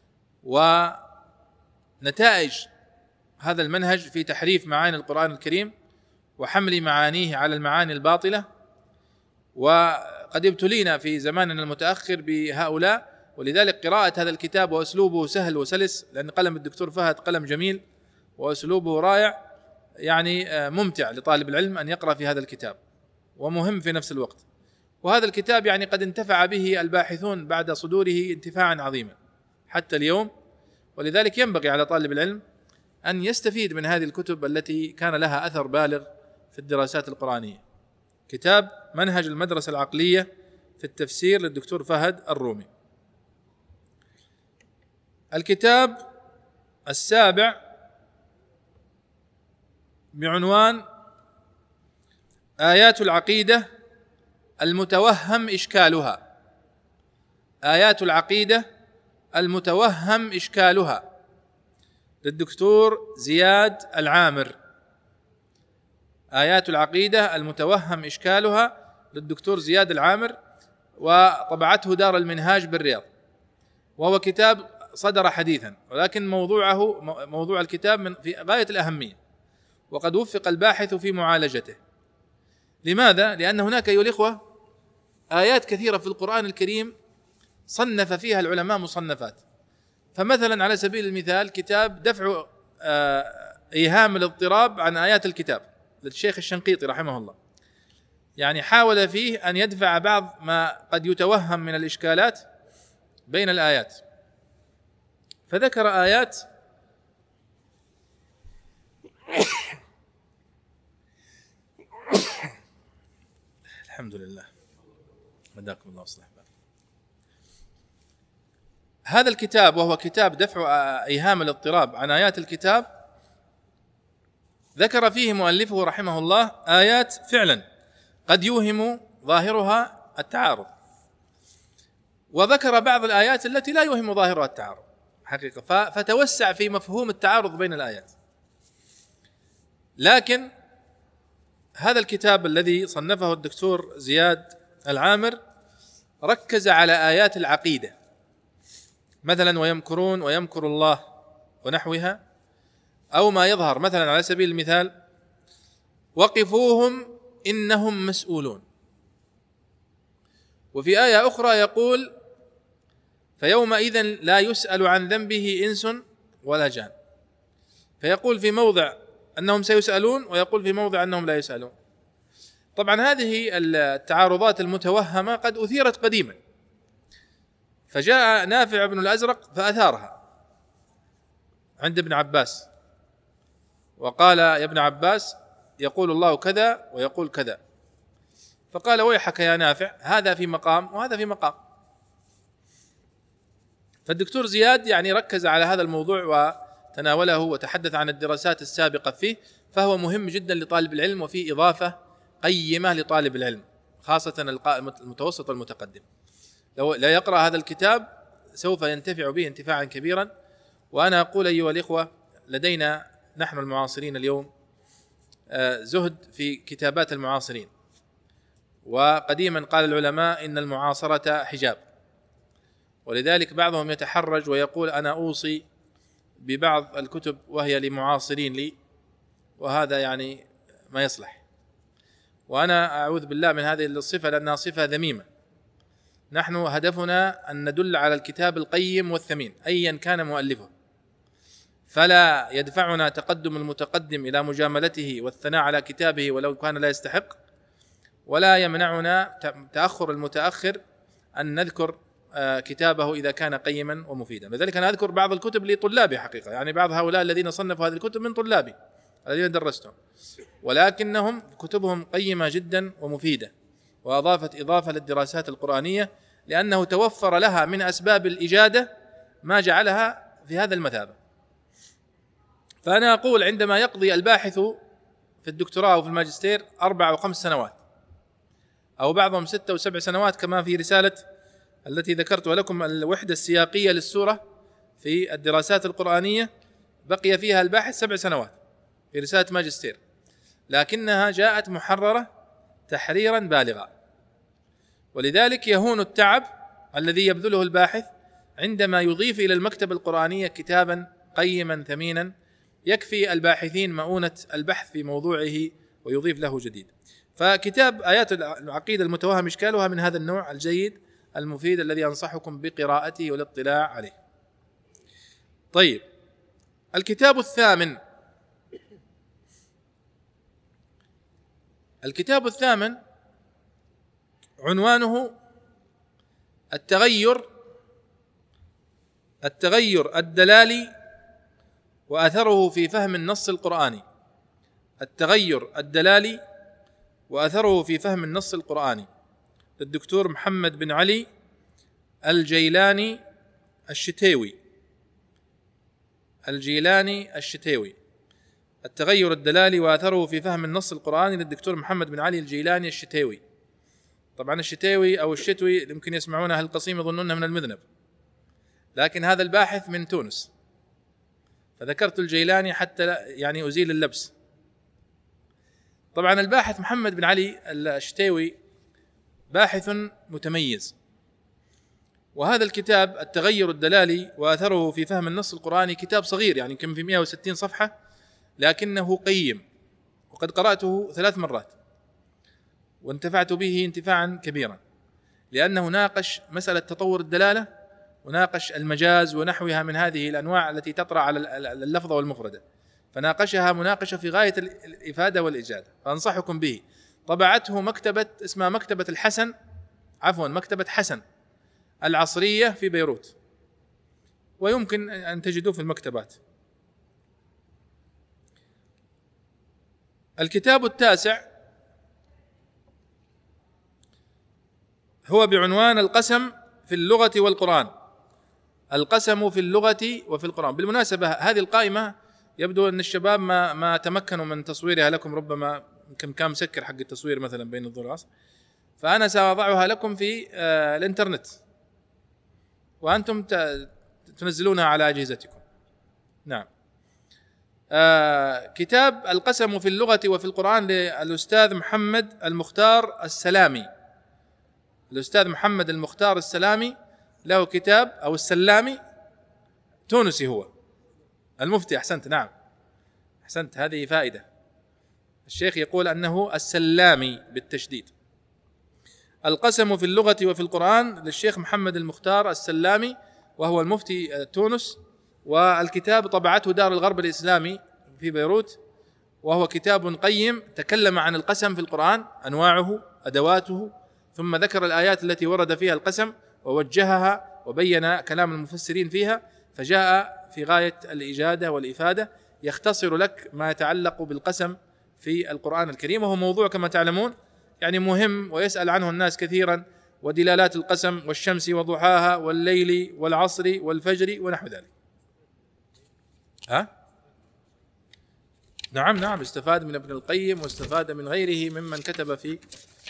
ونتائج هذا المنهج في تحريف معاني القرآن الكريم وحمل معانيه على المعاني الباطلة. وقد ابتلينا في زماننا المتأخر بهؤلاء، ولذلك قراءة هذا الكتاب وأسلوبه سهل وسلس، لأن قلم الدكتور فهد قلم جميل وأسلوبه رائع، يعني ممتع لطالب العلم أن يقرأ في هذا الكتاب، ومهم في نفس الوقت. وهذا الكتاب يعني قد انتفع به الباحثون بعد صدوره انتفاعا عظيما حتى اليوم، ولذلك ينبغي على طالب العلم أن يستفيد من هذه الكتب التي كان لها أثر بالغ في الدراسات القرآنية. كتاب منهج المدرسة العقلية في التفسير للدكتور فهد الرومي. الكتاب السابع بعنوان آيات العقيدة المتوهم إشكالها، آيات العقيدة المتوهم إشكالها للدكتور زياد العامر. آيات العقيدة المتوهم إشكالها للدكتور زياد العامر، وطبعته دار المنهاج بالرياض، وهو كتاب صدر حديثا، ولكن موضوعه موضوع الكتاب من في غاية الأهمية، وقد وفق الباحث في معالجته. لماذا؟ لأن هناك أيها الإخوة آيات كثيرة في القرآن الكريم صنف فيها العلماء مصنفات. فمثلا على سبيل المثال كتاب دفع إيهام الاضطراب عن آيات الكتاب للشيخ الشنقيطي رحمه الله، يعني حاول فيه أن يدفع بعض ما قد يتوهم من الإشكالات بين الآيات، فذكر آيات الحمد لله هداكم الله وصلح بالكم. هذا الكتاب وهو كتاب دفع إيهام الاضطراب عن آيات الكتاب ذكر فيه مؤلفه رحمه الله آيات فعلا قد يوهم ظاهرها التعارض، وذكر بعض الآيات التي لا يوهم ظاهرها التعارض حقيقة، فتوسع في مفهوم التعارض بين الآيات. لكن هذا الكتاب الذي صنفه الدكتور زياد العامر ركز على آيات العقيدة، مثلا ويمكرون ويمكر الله ونحوها، أو ما يظهر مثلا على سبيل المثال وقفوهم إنهم مسؤولون. وفي آية أخرى يقول فيومئذ لا يسأل عن ذنبه إنس ولا جان، فيقول في موضع أنهم سيسألون ويقول في موضع أنهم لا يسألون. طبعا هذه التعارضات المتوهمة قد أثيرت قديما، فجاء نافع بن الأزرق فأثارها عند ابن عباس وقال يا ابن عباس يقول الله كذا ويقول كذا، فقال ويحك يا نافع، هذا في مقام وهذا في مقام. فالدكتور زياد يعني ركز على هذا الموضوع وتناوله وتحدث عن الدراسات السابقة فيه، فهو مهم جدا لطالب العلم وفي إضافة قيمة لطالب العلم خاصة المتوسط والمتقدم. لو لا يقرأ هذا الكتاب سوف ينتفع به انتفاعا كبيرا. وأنا أقول أيها الإخوة، لدينا نحن المعاصرين اليوم زهد في كتابات المعاصرين، وقديما قال العلماء إن المعاصرة حجاب، ولذلك بعضهم يتحرج ويقول أنا أوصي ببعض الكتب وهي لمعاصرين لي، وهذا يعني ما يصلح. وأنا أعوذ بالله من هذه الصفة لأنها صفة ذميمة. نحن هدفنا أن ندل على الكتاب القيم والثمين أيا كان مؤلفه، فلا يدفعنا تقدم المتقدم إلى مجاملته والثناء على كتابه ولو كان لا يستحق، ولا يمنعنا تأخر المتأخر أن نذكر كتابه إذا كان قيما ومفيدا. لذلك أنا أذكر بعض الكتب لطلابي حقيقة، يعني بعض هؤلاء الذين صنفوا هذه الكتب من طلابي الذين درستهم، ولكنهم كتبهم قيمة جدا ومفيدة، وأضافت إضافة للدراسات القرآنية لأنه توفر لها من أسباب الإجادة ما جعلها في هذا المثابة. فأنا أقول عندما يقضي الباحث في الدكتوراه وفي الماجستير أربع أو خمس سنوات أو بعضهم ستة وسبع سنوات كما في رسالة التي ذكرتها لكم الوحدة السياقية للسورة في الدراسات القرآنية، بقي فيها الباحث سبع سنوات في رسالة ماجستير، لكنها جاءت محررة تحريرا بالغا. ولذلك يهون التعب الذي يبذله الباحث عندما يضيف إلى المكتبة القرآنية كتابا قيما ثمينا يكفي الباحثين مؤونة البحث في موضوعه ويضيف له جديد. فكتاب آيات العقيدة المتوهم إشكالها من هذا النوع الجيد المفيد الذي أنصحكم بقراءته والاطلاع عليه. طيب، الكتاب الثامن الكتاب الثامن عنوانه التغير التغير الدلالي وأثره في فهم النص القرآني. التغير الدلالي وأثره في فهم النص القرآني للدكتور محمد بن علي الجيلاني الشتيوي الجيلاني الشتيوي التغير الدلالي وأثره في فهم النص القرآني للدكتور محمد بن علي الجيلاني الشتيوي. طبعا الشتيوي أو الشتوي يمكن يسمعون أهل القصيم يظنونها من المذنب، لكن هذا الباحث من تونس، فذكرت الجيلاني حتى يعني أزيل اللبس. طبعا الباحث محمد بن علي الشتيوي باحث متميز، وهذا الكتاب التغير الدلالي وأثره في فهم النص القرآني كتاب صغير يعني كم في مئة وستين صفحة، لكنه قيم، وقد قرأته ثلاث مرات وانتفعت به انتفاعا كبيرا، لأنه ناقش مسألة تطور الدلالة وناقش المجاز ونحوها من هذه الأنواع التي تطرأ على اللفظة والمفردة، فناقشها مناقشة في غاية الإفادة والإجادة، فأنصحكم به. طبعته مكتبة اسمها مكتبة الحسن عفوا مكتبة حسن العصرية في بيروت، ويمكن أن تجدوه في المكتبات. الكتاب التاسع هو بعنوان القسم في اللغة والقرآن القسم في اللغة وفي القرآن. بالمناسبة هذه القائمة يبدو أن الشباب ما ما تمكنوا من تصويرها لكم، ربما كم كان مسكر حق التصوير مثلا بين الظهر والعصر، فأنا سأضعها لكم في آه الإنترنت وأنتم تنزلونها على أجهزتكم. نعم. آه كتاب القسم في اللغة وفي القرآن للأستاذ محمد المختار السلامي. الأستاذ محمد المختار السلامي له كتاب، أو السلامي، تونسي هو المفتي. أحسنت، نعم أحسنت، هذه فائدة. الشيخ يقول أنه السلامي بالتشديد. القسم في اللغة وفي القرآن للشيخ محمد المختار السلامي، وهو المفتي تونس، والكتاب طبعته دار الغرب الإسلامي في بيروت، وهو كتاب قيم تكلم عن القسم في القرآن، أنواعه، أدواته، ثم ذكر الآيات التي ورد فيها القسم ووجهها وبين كلام المفسرين فيها، فجاء في غاية الإجادة والإفادة يختصر لك ما يتعلق بالقسم في القرآن الكريم، وهو موضوع كما تعلمون يعني مهم ويسأل عنه الناس كثيرا، ودلالات القسم والشمس وضحاها والليل والعصر والفجر ونحو ذلك. ها؟ نعم نعم استفاد من ابن القيم واستفاد من غيره ممن كتب في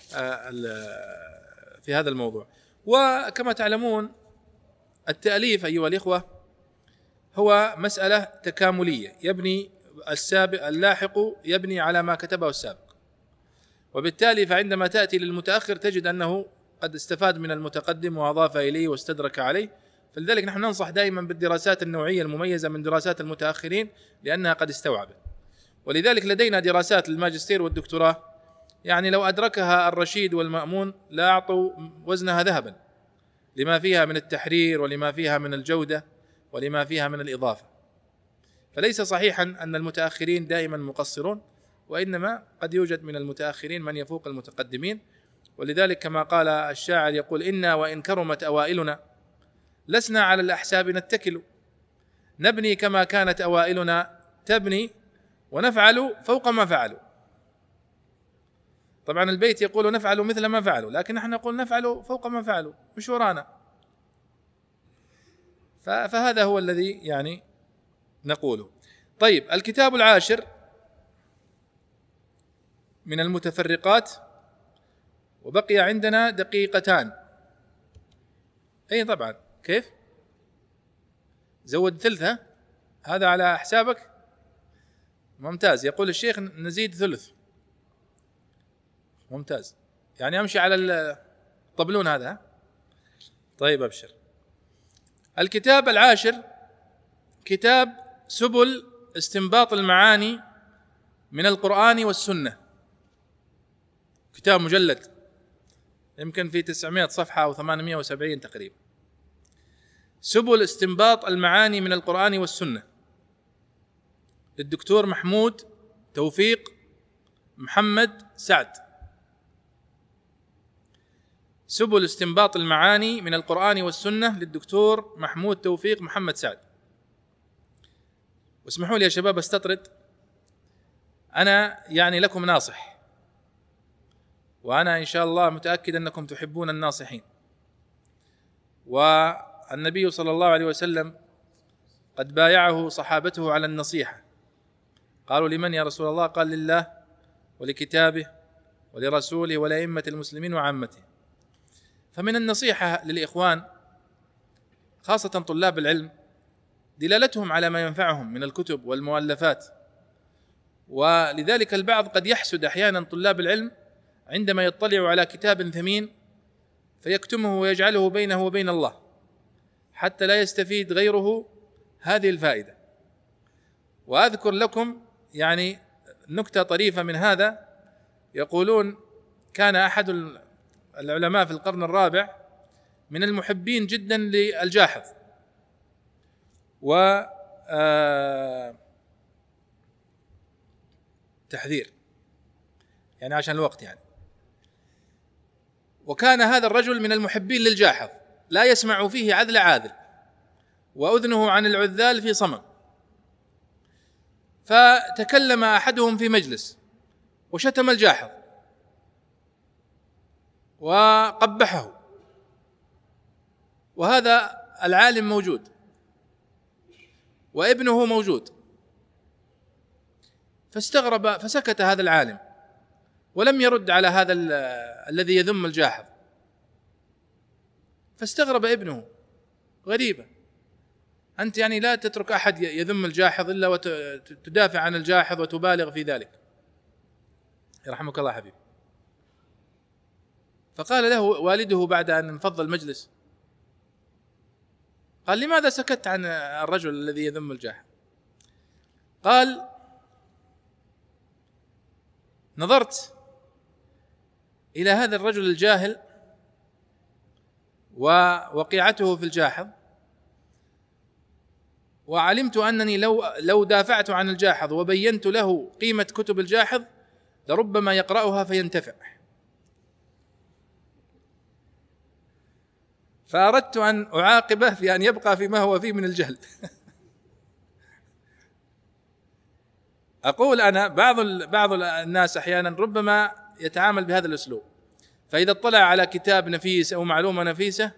في هذا الموضوع. وكما تعلمون التأليف أيها الإخوة هو مسألة تكاملية، يبني السابق اللاحق يبني على ما كتبه السابق، وبالتالي فعندما تأتي للمتأخر تجد أنه قد استفاد من المتقدم وأضاف إليه واستدرك عليه. فلذلك نحن ننصح دائما بالدراسات النوعية المميزة من دراسات المتأخرين لأنها قد استوعبت. ولذلك لدينا دراسات الماجستير والدكتوراه يعني لو أدركها الرشيد والمأمون لا أعطوا وزنها ذهبا، لما فيها من التحرير ولما فيها من الجودة ولما فيها من الإضافة. فليس صحيحا أن المتأخرين دائما مقصرون، وإنما قد يوجد من المتأخرين من يفوق المتقدمين. ولذلك كما قال الشاعر يقول: إنا وإن كرمت أوائلنا لسنا على الأحساب نتكل، نبني كما كانت أوائلنا تبني ونفعل فوق ما فعلوا. طبعا البيت يقول نفعل مثل ما فعلوا، لكن نحن نقول نفعل فوق ما فعلوا، مش ورانا. فهذا هو الذي يعني نقوله. طيب، الكتاب العاشر من المتفرقات، وبقي عندنا دقيقتان. اي طبعا، كيف زود ثلثة؟ هذا على حسابك. ممتاز. يقول الشيخ نزيد ثلث. ممتاز، يعني امشي على الطبلون هذا. طيب ابشر. الكتاب العاشر كتاب سبل استنباط المعاني من القرآن والسنة، كتاب مجلد يمكن في تسعمائة صفحة أو ثمانمائة وسبعين تقريبا. سبل استنباط المعاني من القرآن والسنة للدكتور محمود توفيق محمد سعد. سبل استنباط المعاني من القرآن والسنة للدكتور محمود توفيق محمد سعد. واسمحوا لي يا شباب استطرد، أنا يعني لكم ناصح، وأنا إن شاء الله متأكد أنكم تحبون الناصحين. والنبي صلى الله عليه وسلم قد بايعه صحابته على النصيحة. قالوا: لمن يا رسول الله؟ قال: لله ولكتابه ولرسوله ولأئمة المسلمين وعامته. فمن النصيحة للإخوان خاصة طلاب العلم دلالتهم على ما ينفعهم من الكتب والمؤلفات. ولذلك البعض قد يحسد أحيانا طلاب العلم عندما يطلع على كتاب ثمين فيكتمه ويجعله بينه وبين الله حتى لا يستفيد غيره هذه الفائدة. وأذكر لكم يعني نكتة طريفة من هذا. يقولون كان أحد العلماء في القرن الرابع من المحبين جدا للجاحظ، و تحذير يعني عشان الوقت يعني. وكان هذا الرجل من المحبين للجاحظ، لا يسمع فيه عذل عاذل، وأذنه عن العذال في صمم. فتكلم أحدهم في مجلس وشتم الجاحظ وقبحه، وهذا العالم موجود وابنه موجود، فاستغرب فسكت هذا العالم ولم يرد على هذا الذي يذم الجاحظ. فاستغرب ابنه، غريبة، أنت يعني لا تترك أحد يذم الجاحظ إلا وتدافع عن الجاحظ وتبالغ في ذلك، يرحمك الله حبيبي. فقال له والده بعد أن انفض المجلس، قال: لماذا سكت عن الرجل الذي يذم الجاحظ؟ قال: نظرت إلى هذا الرجل الجاهل ووقيعته في الجاحظ، وعلمت أنني لو لو دافعت عن الجاحظ وبينت له قيمة كتب الجاحظ لربما يقرأها فينتفع، فأردت أن أعاقبه في أن يبقى فيما هو فيه من الجهل. أقول أنا بعض بعض الناس أحيانا ربما يتعامل بهذا الأسلوب، فإذا اطلع على كتاب نفيس أو معلومة نفيسة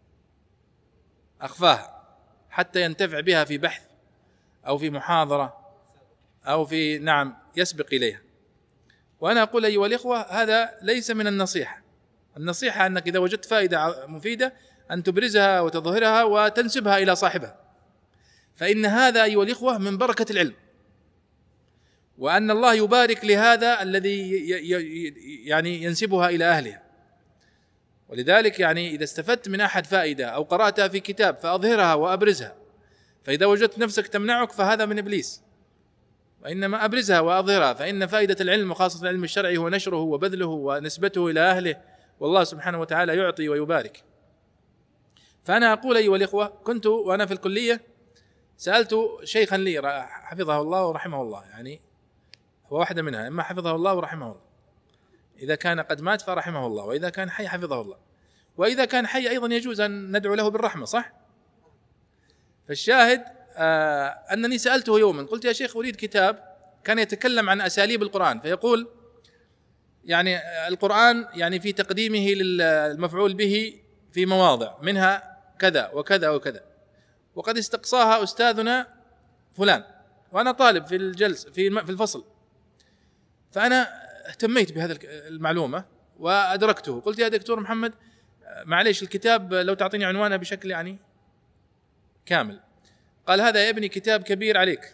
أخفاها حتى ينتفع بها في بحث أو في محاضرة أو في نعم يسبق إليها. وأنا أقول أيها الإخوة هذا ليس من النصيحة. النصيحة أنك إذا وجدت فائدة مفيدة أن تبرزها وتظهرها وتنسبها إلى صاحبها، فإن هذا أيها الإخوة من بركة العلم، وأن الله يبارك لهذا الذي يعني ينسبها إلى أهلها. ولذلك يعني إذا استفدت من أحد فائدة أو قرأتها في كتاب فأظهرها وأبرزها، فإذا وجدت نفسك تمنعك فهذا من إبليس، وإنما أبرزها وأظهرها، فإن فائدة العلم وخاصة العلم الشرعي هو نشره وبذله ونسبته إلى أهله، والله سبحانه وتعالى يعطي ويبارك. فأنا أقول أيها الإخوة، كنت وأنا في الكلية سألت شيخا لي حفظه الله ورحمه الله، يعني هو واحدة منها، إما حفظه الله ورحمه الله، إذا كان قد مات فرحمه الله، وإذا كان حي حفظه الله، وإذا كان حي أيضا يجوز أن ندعو له بالرحمة، صح؟ فالشاهد آه أنني سألته يوما قلت: يا شيخ أريد كتاب كان يتكلم عن أساليب القرآن، فيقول يعني القرآن يعني في تقديمه للمفعول به في مواضع منها كذا وكذا وكذا، وقد استقصاها أستاذنا فلان وأنا طالب في الجلس في في الفصل، فأنا اهتميت بهذا المعلومة وأدركته. قلت: يا دكتور محمد معليش الكتاب لو تعطيني عنوانه بشكل يعني كامل. قال: هذا يا ابني كتاب كبير عليك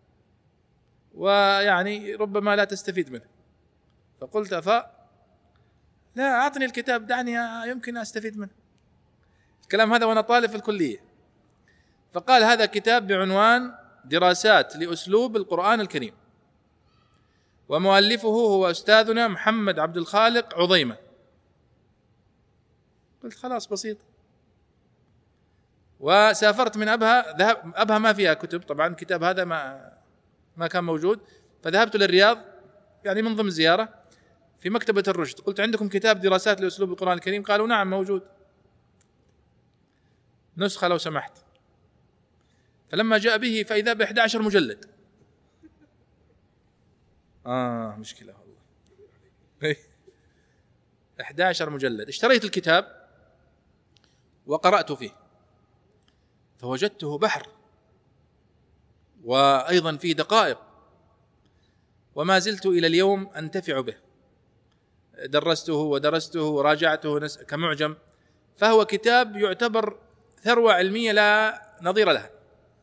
ويعني ربما لا تستفيد منه. فقلت: أفا لا، أعطني الكتاب، دعني يمكن أستفيد منه. الكلام هذا وأنا طالب في الكلية. فقال: هذا كتاب بعنوان دراسات لأسلوب القرآن الكريم، ومؤلفه هو أستاذنا محمد عبد الخالق عظيمة. قلت: خلاص بسيط. وسافرت من أبها، ذهب أبها ما فيها كتب طبعا، الكتاب هذا ما ما كان موجود، فذهبت للرياض يعني من ضمن زيارة في مكتبة الرشد. قلت: عندكم كتاب دراسات لأسلوب القرآن الكريم؟ قالوا: نعم موجود، نسخة لو سمحت. فلما جاء به فإذا بإحدى عشر مجلد. آه مشكلة والله. إحدى عشر مجلد. اشتريت الكتاب وقرأت فيه، فوجدته بحر، وأيضا فيه دقائق، وما زلت إلى اليوم أنتفع به. درسته ودرسته وراجعته كمعجم، فهو كتاب يعتبر ثروة علمية لا نظير لها.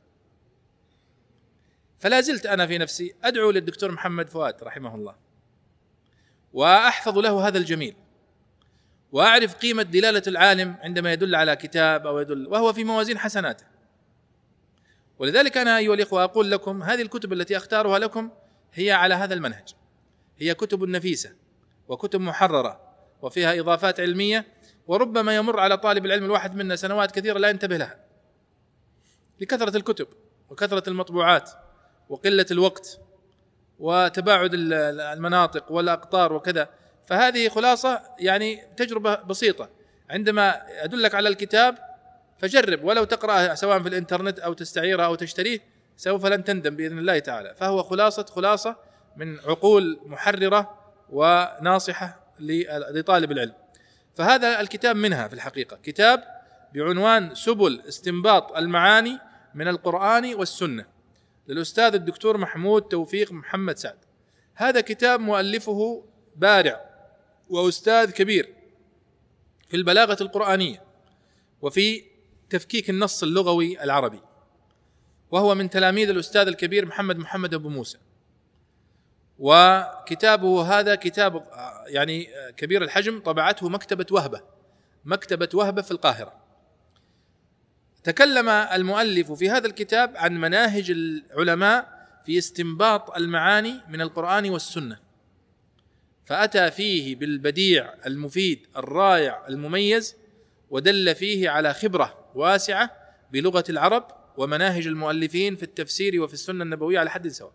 فلا زلت أنا في نفسي أدعو للدكتور محمد فؤاد رحمه الله، وأحفظ له هذا الجميل، وأعرف قيمة دلالة العالم عندما يدل على كتاب أو يدل وهو في موازين حسناته. ولذلك أنا أيها الإخوة أقول لكم هذه الكتب التي أختارها لكم هي على هذا المنهج، هي كتب نفيسة وكتب محررة وفيها إضافات علمية، وربما يمر على طالب العلم الواحد منا سنوات كثيرة لا ينتبه لها لكثرة الكتب وكثرة المطبوعات وقلة الوقت وتباعد المناطق والأقطار وكذا. فهذه خلاصة يعني تجربة بسيطة، عندما أدلك على الكتاب فجرب ولو تقرأه سواء في الإنترنت أو تستعيره أو تشتريه، سوف لن تندم بإذن الله تعالى. فهو خلاصة خلاصة من عقول محررة وناصحة لطالب العلم. فهذا الكتاب منها في الحقيقة كتاب بعنوان سبل استنباط المعاني من القرآن والسنة للأستاذ الدكتور محمود توفيق محمد سعد. هذا كتاب مؤلفه بارع وأستاذ كبير في البلاغة القرآنية وفي تفكيك النص اللغوي العربي، وهو من تلاميذ الأستاذ الكبير محمد محمد أبو موسى. وكتابه هذا كتاب يعني كبير الحجم، طبعته مكتبة وهبة مكتبة وهبة في القاهرة. تكلم المؤلف في هذا الكتاب عن مناهج العلماء في استنباط المعاني من القرآن والسنة، فأتى فيه بالبديع المفيد الرائع المميز، ودل فيه على خبرة واسعة بلغة العرب ومناهج المؤلفين في التفسير وفي السنة النبوية على حد سواء.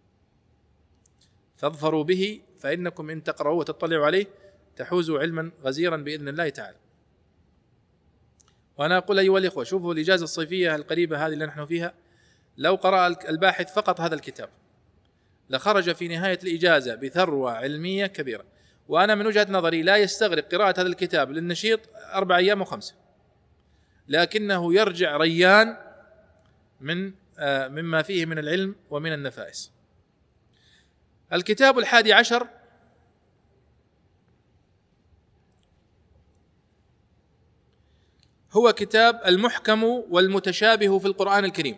فاظفروا به فإنكم إن تقرأوا وتطلعوا عليه تحوزوا علما غزيرا بإذن الله تعالى. وأنا أقول أيها الإخوة، شوفوا الإجازة الصيفية القريبة هذه اللي نحن فيها، لو قرأ الباحث فقط هذا الكتاب لخرج في نهاية الإجازة بثروة علمية كبيرة. وأنا من وجهة نظري لا يستغرق قراءة هذا الكتاب للنشيط أربع أيام وخمسة، لكنه يرجع ريان من آه مما فيه من العلم ومن النفائس. الكتاب الحادي عشر هو كتاب المحكم والمتشابه في القرآن الكريم.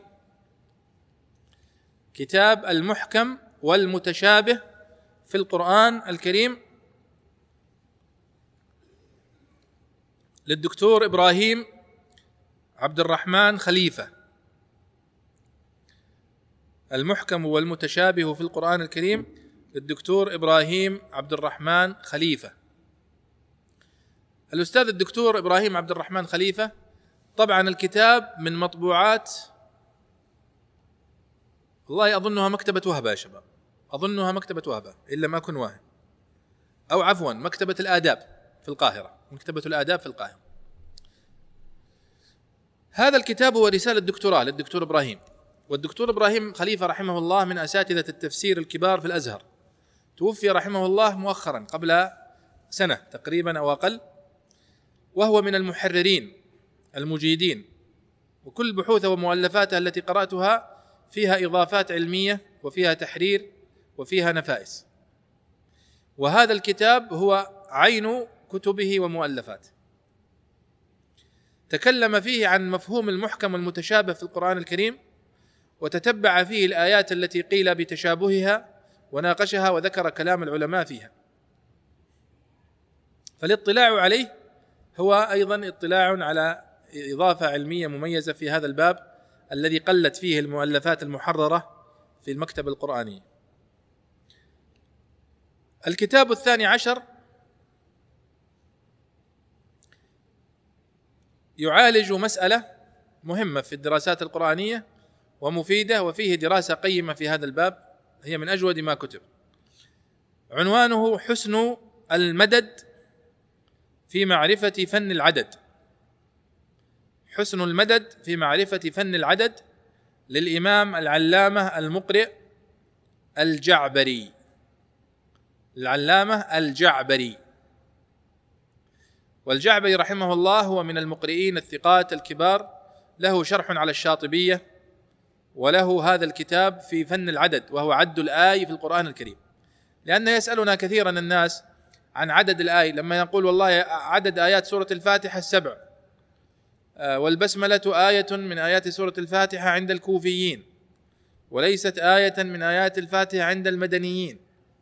كتاب المحكم والمتشابه في القرآن الكريم للدكتور إبراهيم عبد الرحمن خليفة. المحكم والمتشابه في القرآن الكريم للدكتور إبراهيم عبد الرحمن خليفة. الأستاذ الدكتور إبراهيم عبد الرحمن خليفة طبعا الكتاب من مطبوعات، والله أظنها مكتبة وهبة يا شباب، أظنها مكتبة وهبة إلا ما أكون واهم، أو عفوا مكتبة الآداب في القاهرة، مكتبة الآداب في القاهرة. هذا الكتاب هو رسالة دكتوراه للدكتور إبراهيم، والدكتور إبراهيم خليفة رحمه الله من أساتذة التفسير الكبار في الأزهر، توفي رحمه الله مؤخرا قبل سنة تقريبا أو أقل، وهو من المحررين المجيدين، وكل بحوثه ومؤلفاته التي قرأتها فيها إضافات علمية وفيها تحرير وفيها نفائس. وهذا الكتاب هو عين كتبه ومؤلفاته. تكلم فيه عن مفهوم المحكم والمتشابه في القرآن الكريم، وتتبع فيه الآيات التي قيل بتشابهها وناقشها وذكر كلام العلماء فيها. فالاطلاع عليه هو أيضا اطلاع على إضافة علمية مميزة في هذا الباب الذي قلت فيه المؤلفات المحررة في المكتبة القرآنية. الكتاب الثاني عشر يعالج مسألة مهمة في الدراسات القرآنية ومفيدة، وفيه دراسة قيمة في هذا الباب هي من أجود ما كتب. عنوانه حسن المدد في معرفة فن العدد. حسن المدد في معرفة فن العدد للإمام العلامة المقرئ الجعبري. العلامة الجعبري، والجعبري رحمه الله هو من المقرئين الثقات الكبار، له شرح على الشاطبية، وله هذا الكتاب في فن العدد وهو عد الآي في القرآن الكريم. لأنه يسألنا كثيرا الناس عن عدد الآي، لما يقول والله عدد آيات سورة الفاتحة السبع، والبسملة آية من آيات سورة الفاتحة عند الكوفيين، وليست آية من آيات الفاتحة عند المدنيين،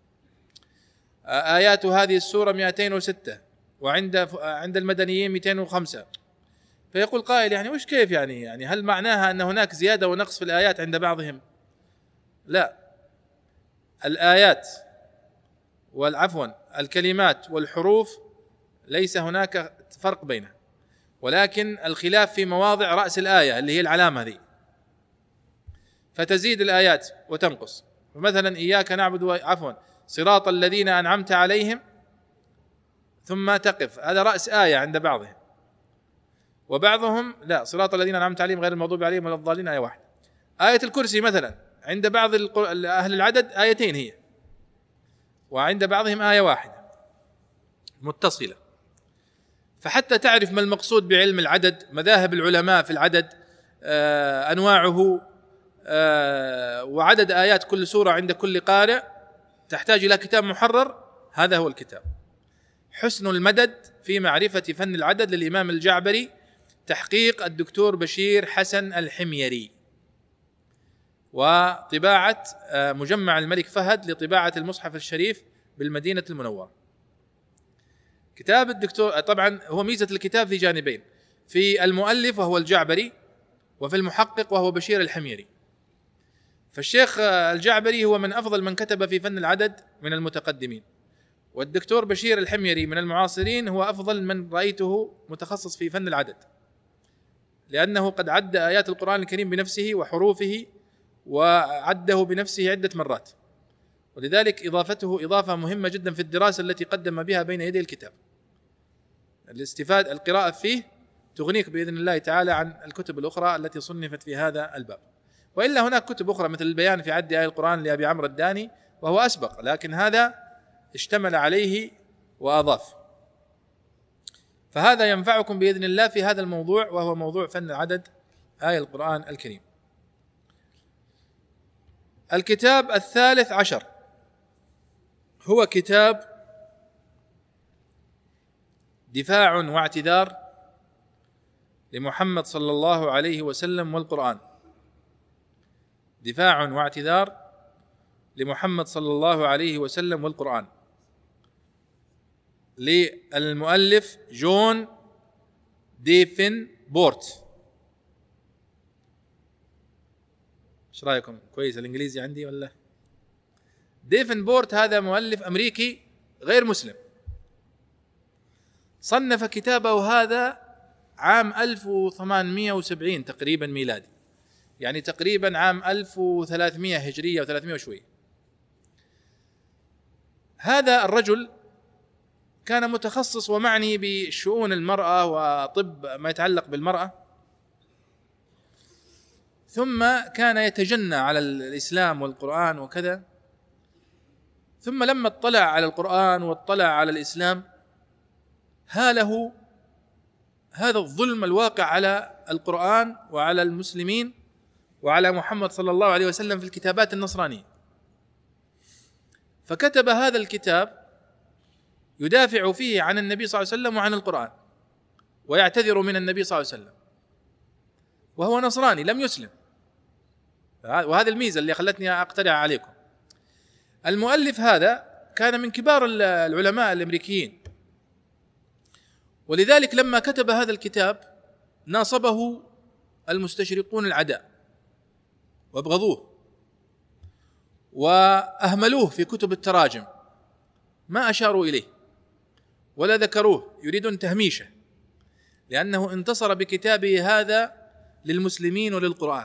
آيات هذه السورة مئتين وستة وعند عند المدنيين مئتين وخمسة. فيقول قائل يعني وش كيف يعني يعني هل معناها أن هناك زيادة ونقص في الآيات عند بعضهم؟ لا، الآيات والعفوا الكلمات والحروف ليس هناك فرق بينها، ولكن الخلاف في مواضع رأس الآية اللي هي العلامة ذي، فتزيد الآيات وتنقص. فمثلا إياك نعبد عفوا صراط الذين أنعمت عليهم ثم تقف، هذا رأس آية عند بعضهم، وبعضهم لا، صراط الذين أنعمت عليهم غير المغضوب عليهم ولا الضالين آية واحدة. آية الكرسي مثلا عند بعض أهل العدد آيتين هي، وعند بعضهم آية واحدة متصلة. فحتى تعرف ما المقصود بعلم العدد، مذاهب العلماء في العدد، آه أنواعه، آه وعدد آيات كل سورة عند كل قارئ، تحتاج إلى كتاب محرر. هذا هو الكتاب حسن المدد في معرفة فن العدد للإمام الجعبري، تحقيق الدكتور بشير حسن الحميري، وطباعة مجمع الملك فهد لطباعة المصحف الشريف بالمدينة المنورة. كتاب الدكتور طبعا هو ميزة الكتاب في جانبين، في المؤلف وهو الجعبري، وفي المحقق وهو بشير الحميري. فالشيخ الجعبري هو من أفضل من كتب في فن العدد من المتقدمين، والدكتور بشير الحميري من المعاصرين هو أفضل من رأيته متخصص في فن العدد، لأنه قد عد آيات القرآن الكريم بنفسه وحروفه، وعده بنفسه عدة مرات، ولذلك إضافته إضافة مهمة جدا في الدراسة التي قدم بها بين يدي الكتاب. الاستفادة القراءة فيه تغنيك بإذن الله تعالى عن الكتب الأخرى التي صنفت في هذا الباب. وإلا هناك كتب أخرى مثل البيان في عد آيات القرآن لأبي عمرو الداني، وهو أسبق، لكن هذا اشتمل عليه وأضاف. فهذا ينفعكم بإذن الله في هذا الموضوع، وهو موضوع فن العدد آية القرآن الكريم. الكتاب الثالث عشر هو كتاب دفاع واعتذار لمحمد صلى الله عليه وسلم والقرآن. دفاع واعتذار لمحمد صلى الله عليه وسلم والقرآن، للمؤلف جون ديفنبورت. ايش رايكم؟ كويس الانجليزي عندي ولا؟ ديفنبورت هذا مؤلف امريكي غير مسلم، صنف كتابه هذا عام ألف وثمانمائة وسبعين تقريبا ميلادي، يعني تقريبا عام ألف وثلاثمائة هجرية وثلاثمائة وشوي. هذا الرجل كان متخصص ومعني بشؤون المرأة وطب ما يتعلق بالمرأة، ثم كان يتجنى على الإسلام والقرآن وكذا. ثم لما اطلع على القرآن واطلع على الإسلام هاله هذا الظلم الواقع على القرآن وعلى المسلمين وعلى محمد صلى الله عليه وسلم في الكتابات النصرانية، فكتب هذا الكتاب يدافع فيه عن النبي صلى الله عليه وسلم وعن القرآن، ويعتذر من النبي صلى الله عليه وسلم، وهو نصراني لم يسلم. وهذه الميزة اللي خلتني أقترح عليكم. المؤلف هذا كان من كبار العلماء الأمريكيين، ولذلك لما كتب هذا الكتاب ناصبه المستشرقون العداء وابغضوه وأهملوه في كتب التراجم، ما أشاروا إليه ولا ذكروه، يريدون تهميشه، لأنه انتصر بكتابه هذا للمسلمين وللقرآن.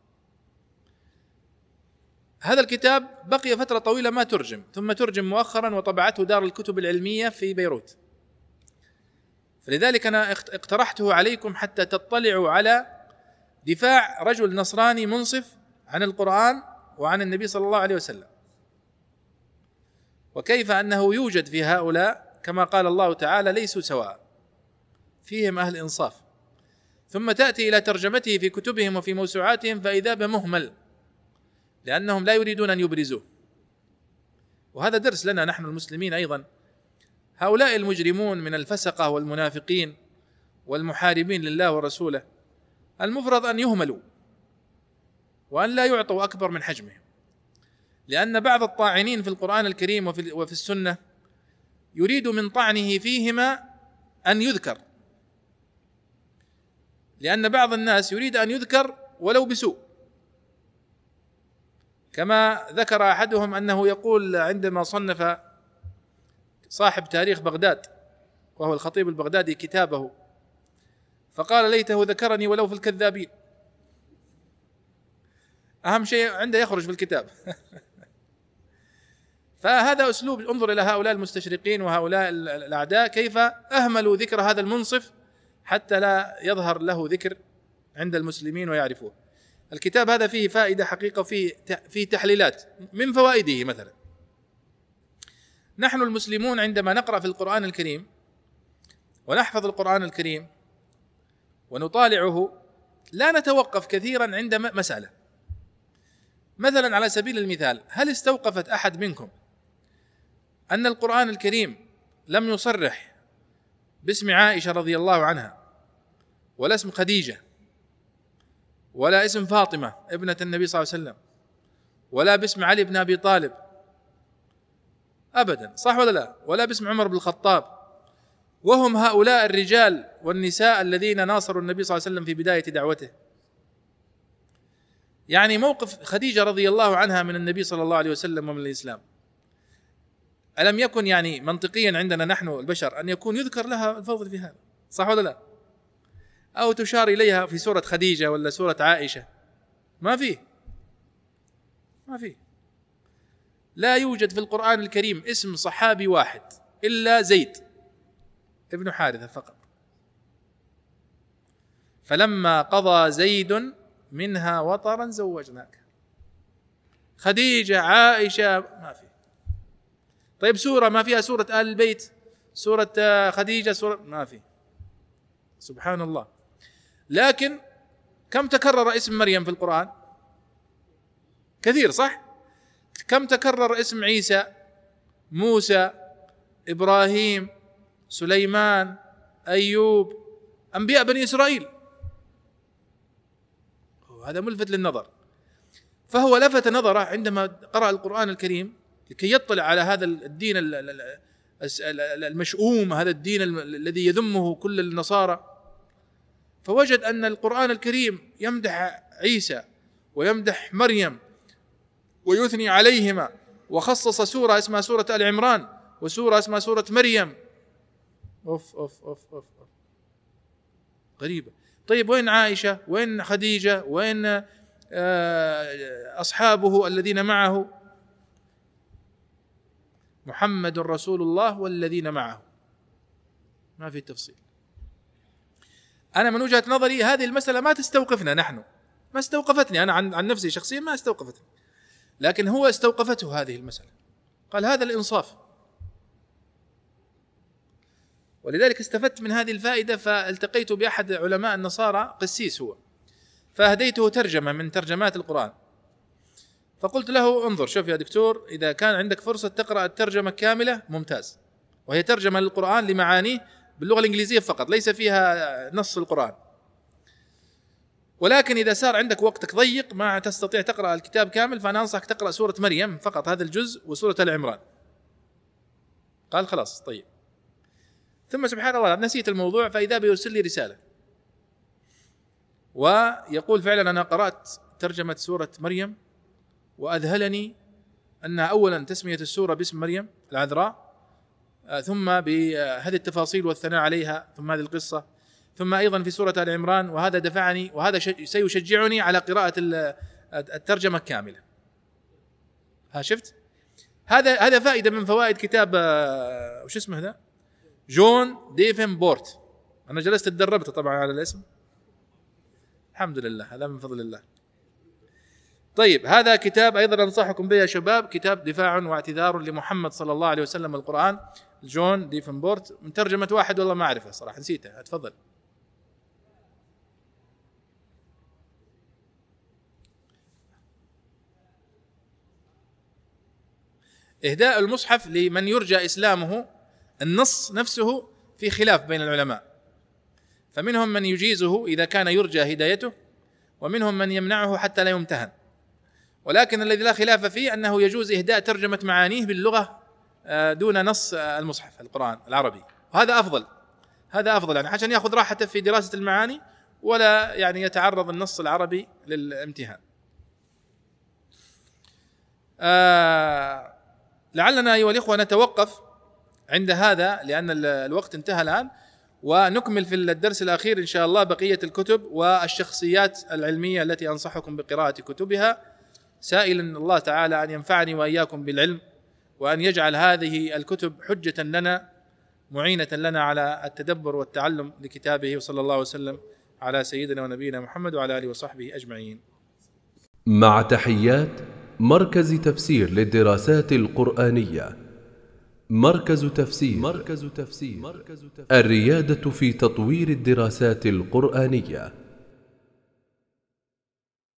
هذا الكتاب بقي فترة طويلة ما ترجم، ثم ترجم مؤخرا وطبعته دار الكتب العلمية في بيروت. فلذلك أنا اقترحته عليكم حتى تطلعوا على دفاع رجل نصراني منصف عن القرآن وعن النبي صلى الله عليه وسلم، وكيف أنه يوجد في هؤلاء كما قال الله تعالى ليسوا سواء، فيهم أهل إنصاف. ثم تأتي إلى ترجمته في كتبهم وفي موسوعاتهم فإذا بمهمل، لأنهم لا يريدون أن يبرزوه. وهذا درس لنا نحن المسلمين أيضا. هؤلاء المجرمون من الفسقة والمنافقين والمحاربين لله ورسوله المفروض أن يهملوا وأن لا يعطوا أكبر من حجمهم، لأن بعض الطاعنين في القرآن الكريم وفي, وفي السنة يريد من طعنه فيهما أن يذكر، لأن بعض الناس يريد أن يذكر ولو بسوء، كما ذكر أحدهم أنه يقول عندما صنف صاحب تاريخ بغداد وهو الخطيب البغدادي كتابه، فقال ليته ذكرني ولو في الكذابين. أهم شيء عنده يخرج في الكتاب. فهذا أسلوب. انظر إلى هؤلاء المستشرقين وهؤلاء الأعداء كيف أهملوا ذكر هذا المنصف حتى لا يظهر له ذكر عند المسلمين ويعرفوه. الكتاب هذا فيه فائدة حقيقة، وفيه فيه تحليلات. من فوائده مثلا، نحن المسلمون عندما نقرأ في القرآن الكريم ونحفظ القرآن الكريم ونطالعه لا نتوقف كثيرا عند مسألة. مثلا على سبيل المثال، هل استوقفت أحد منكم أن القرآن الكريم لم يصرح باسم عائشة رضي الله عنها، ولا اسم خديجة، ولا اسم فاطمة ابنة النبي صلى الله عليه وسلم، ولا باسم علي بن أبي طالب أبدا، صح ولا لا؟ ولا باسم عمر بن الخطاب، وهم هؤلاء الرجال والنساء الذين ناصروا النبي صلى الله عليه وسلم في بداية دعوته. يعني موقف خديجة رضي الله عنها من النبي صلى الله عليه وسلم ومن الإسلام، ألم يكن يعني منطقيا عندنا نحن البشر أن يكون يذكر لها الفضل في هذا، صح ولا لا؟ أو تشار إليها في سورة خديجة ولا سورة عائشة؟ ما فيه ما فيه لا يوجد في القرآن الكريم اسم صحابي واحد إلا زيد ابن حارثة فقط. فلما قضى زيد منها وطرا زوجناك. خديجة، عائشة، ما في. طيب سورة ما فيها سورة آل البيت، سورة خديجة، سورة ما في. سبحان الله. لكن كم تكرر اسم مريم في القرآن؟ كثير، صح؟ كم تكرر اسم عيسى، موسى، إبراهيم، سليمان، أيوب، أنبياء بني إسرائيل. هذا ملفت للنظر. فهو لفت نظره عندما قرأ القرآن الكريم لكي يطلع على هذا الدين المشؤوم، هذا الدين الذي يذمه كل النصارى، فوجد أن القرآن الكريم يمدح عيسى ويمدح مريم ويثني عليهما، وخصص سورة اسمها سورة آل عمران وسورة اسمها سورة مريم. أوف أوف أوف أوف, أوف. غريبة. طيب وين عائشة؟ وين خديجة؟ وين أصحابه الذين معه؟ محمد رسول الله والذين معه، ما في تفصيل. أنا من وجهة نظري هذه المسألة ما تستوقفنا نحن، ما استوقفتني أنا عن, عن نفسي شخصيا، ما استوقفتني، لكن هو استوقفته هذه المسألة، قال هذا الإنصاف. ولذلك استفدت من هذه الفائدة، فالتقيت بأحد علماء النصارى قسيس هو، فهديته ترجمة من ترجمات القرآن، فقلت له انظر شوف يا دكتور، إذا كان عندك فرصة تقرأ الترجمة كاملة ممتاز، وهي ترجمة للقرآن لمعانيه باللغة الإنجليزية فقط، ليس فيها نص القرآن. ولكن إذا صار عندك وقتك ضيق ما تستطيع تقرأ الكتاب كامل، فأنا أنصحك تقرأ سورة مريم فقط هذا الجزء وسورة آل عمران. قال خلاص طيب. ثم سبحان الله نسيت الموضوع، فإذا بيرسل لي رسالة ويقول فعلا أنا قرأت ترجمة سورة مريم وأذهلني أنها أولا تسمية السورة باسم مريم العذراء، ثم بهذه التفاصيل والثناء عليها، ثم هذه القصة، ثم أيضا في سورة آل عمران، وهذا دفعني وهذا سيشجعني على قراءة الترجمة الكاملة. ها شفت؟ هذا هذا فائدة من فوائد كتاب وش اسمه هذا؟ جون ديفنبورت. أنا جلست تدربت طبعا على الاسم، الحمد لله، هذا من فضل الله. طيب هذا كتاب أيضا أنصحكم به يا شباب، كتاب دفاع واعتذار لمحمد صلى الله عليه وسلم القرآن، جون ديفنبورت، من ترجمة واحد والله ما أعرفه صراحة نسيته. أتفضل. إهداء المصحف لمن يرجى إسلامه، النص نفسه في خلاف بين العلماء، فمنهم من يجيزه إذا كان يرجى هدايته، ومنهم من يمنعه حتى لا يمتهن. ولكن الذي لا خلاف فيه أنه يجوز إهداء ترجمة معانيه باللغة دون نص المصحف القرآن العربي، وهذا أفضل، هذا أفضل يعني عشان يأخذ راحته في دراسة المعاني ولا يعني يتعرض النص العربي للامتهان. آه لعلنا أيها الإخوة نتوقف عند هذا لأن الوقت انتهى الآن، ونكمل في الدرس الأخير إن شاء الله بقية الكتب والشخصيات العلمية التي أنصحكم بقراءة كتبها، سائلا الله تعالى أن ينفعني وإياكم بالعلم، وأن يجعل هذه الكتب حجة لنا معينة لنا على التدبر والتعلم لكتابه، وصلى الله وسلم على سيدنا ونبينا محمد وعلى آله وصحبه أجمعين. مع تحيات مركز تفسير للدراسات القرآنية. مركز تفسير مركز تفسير الريادة في تطوير الدراسات القرآنية.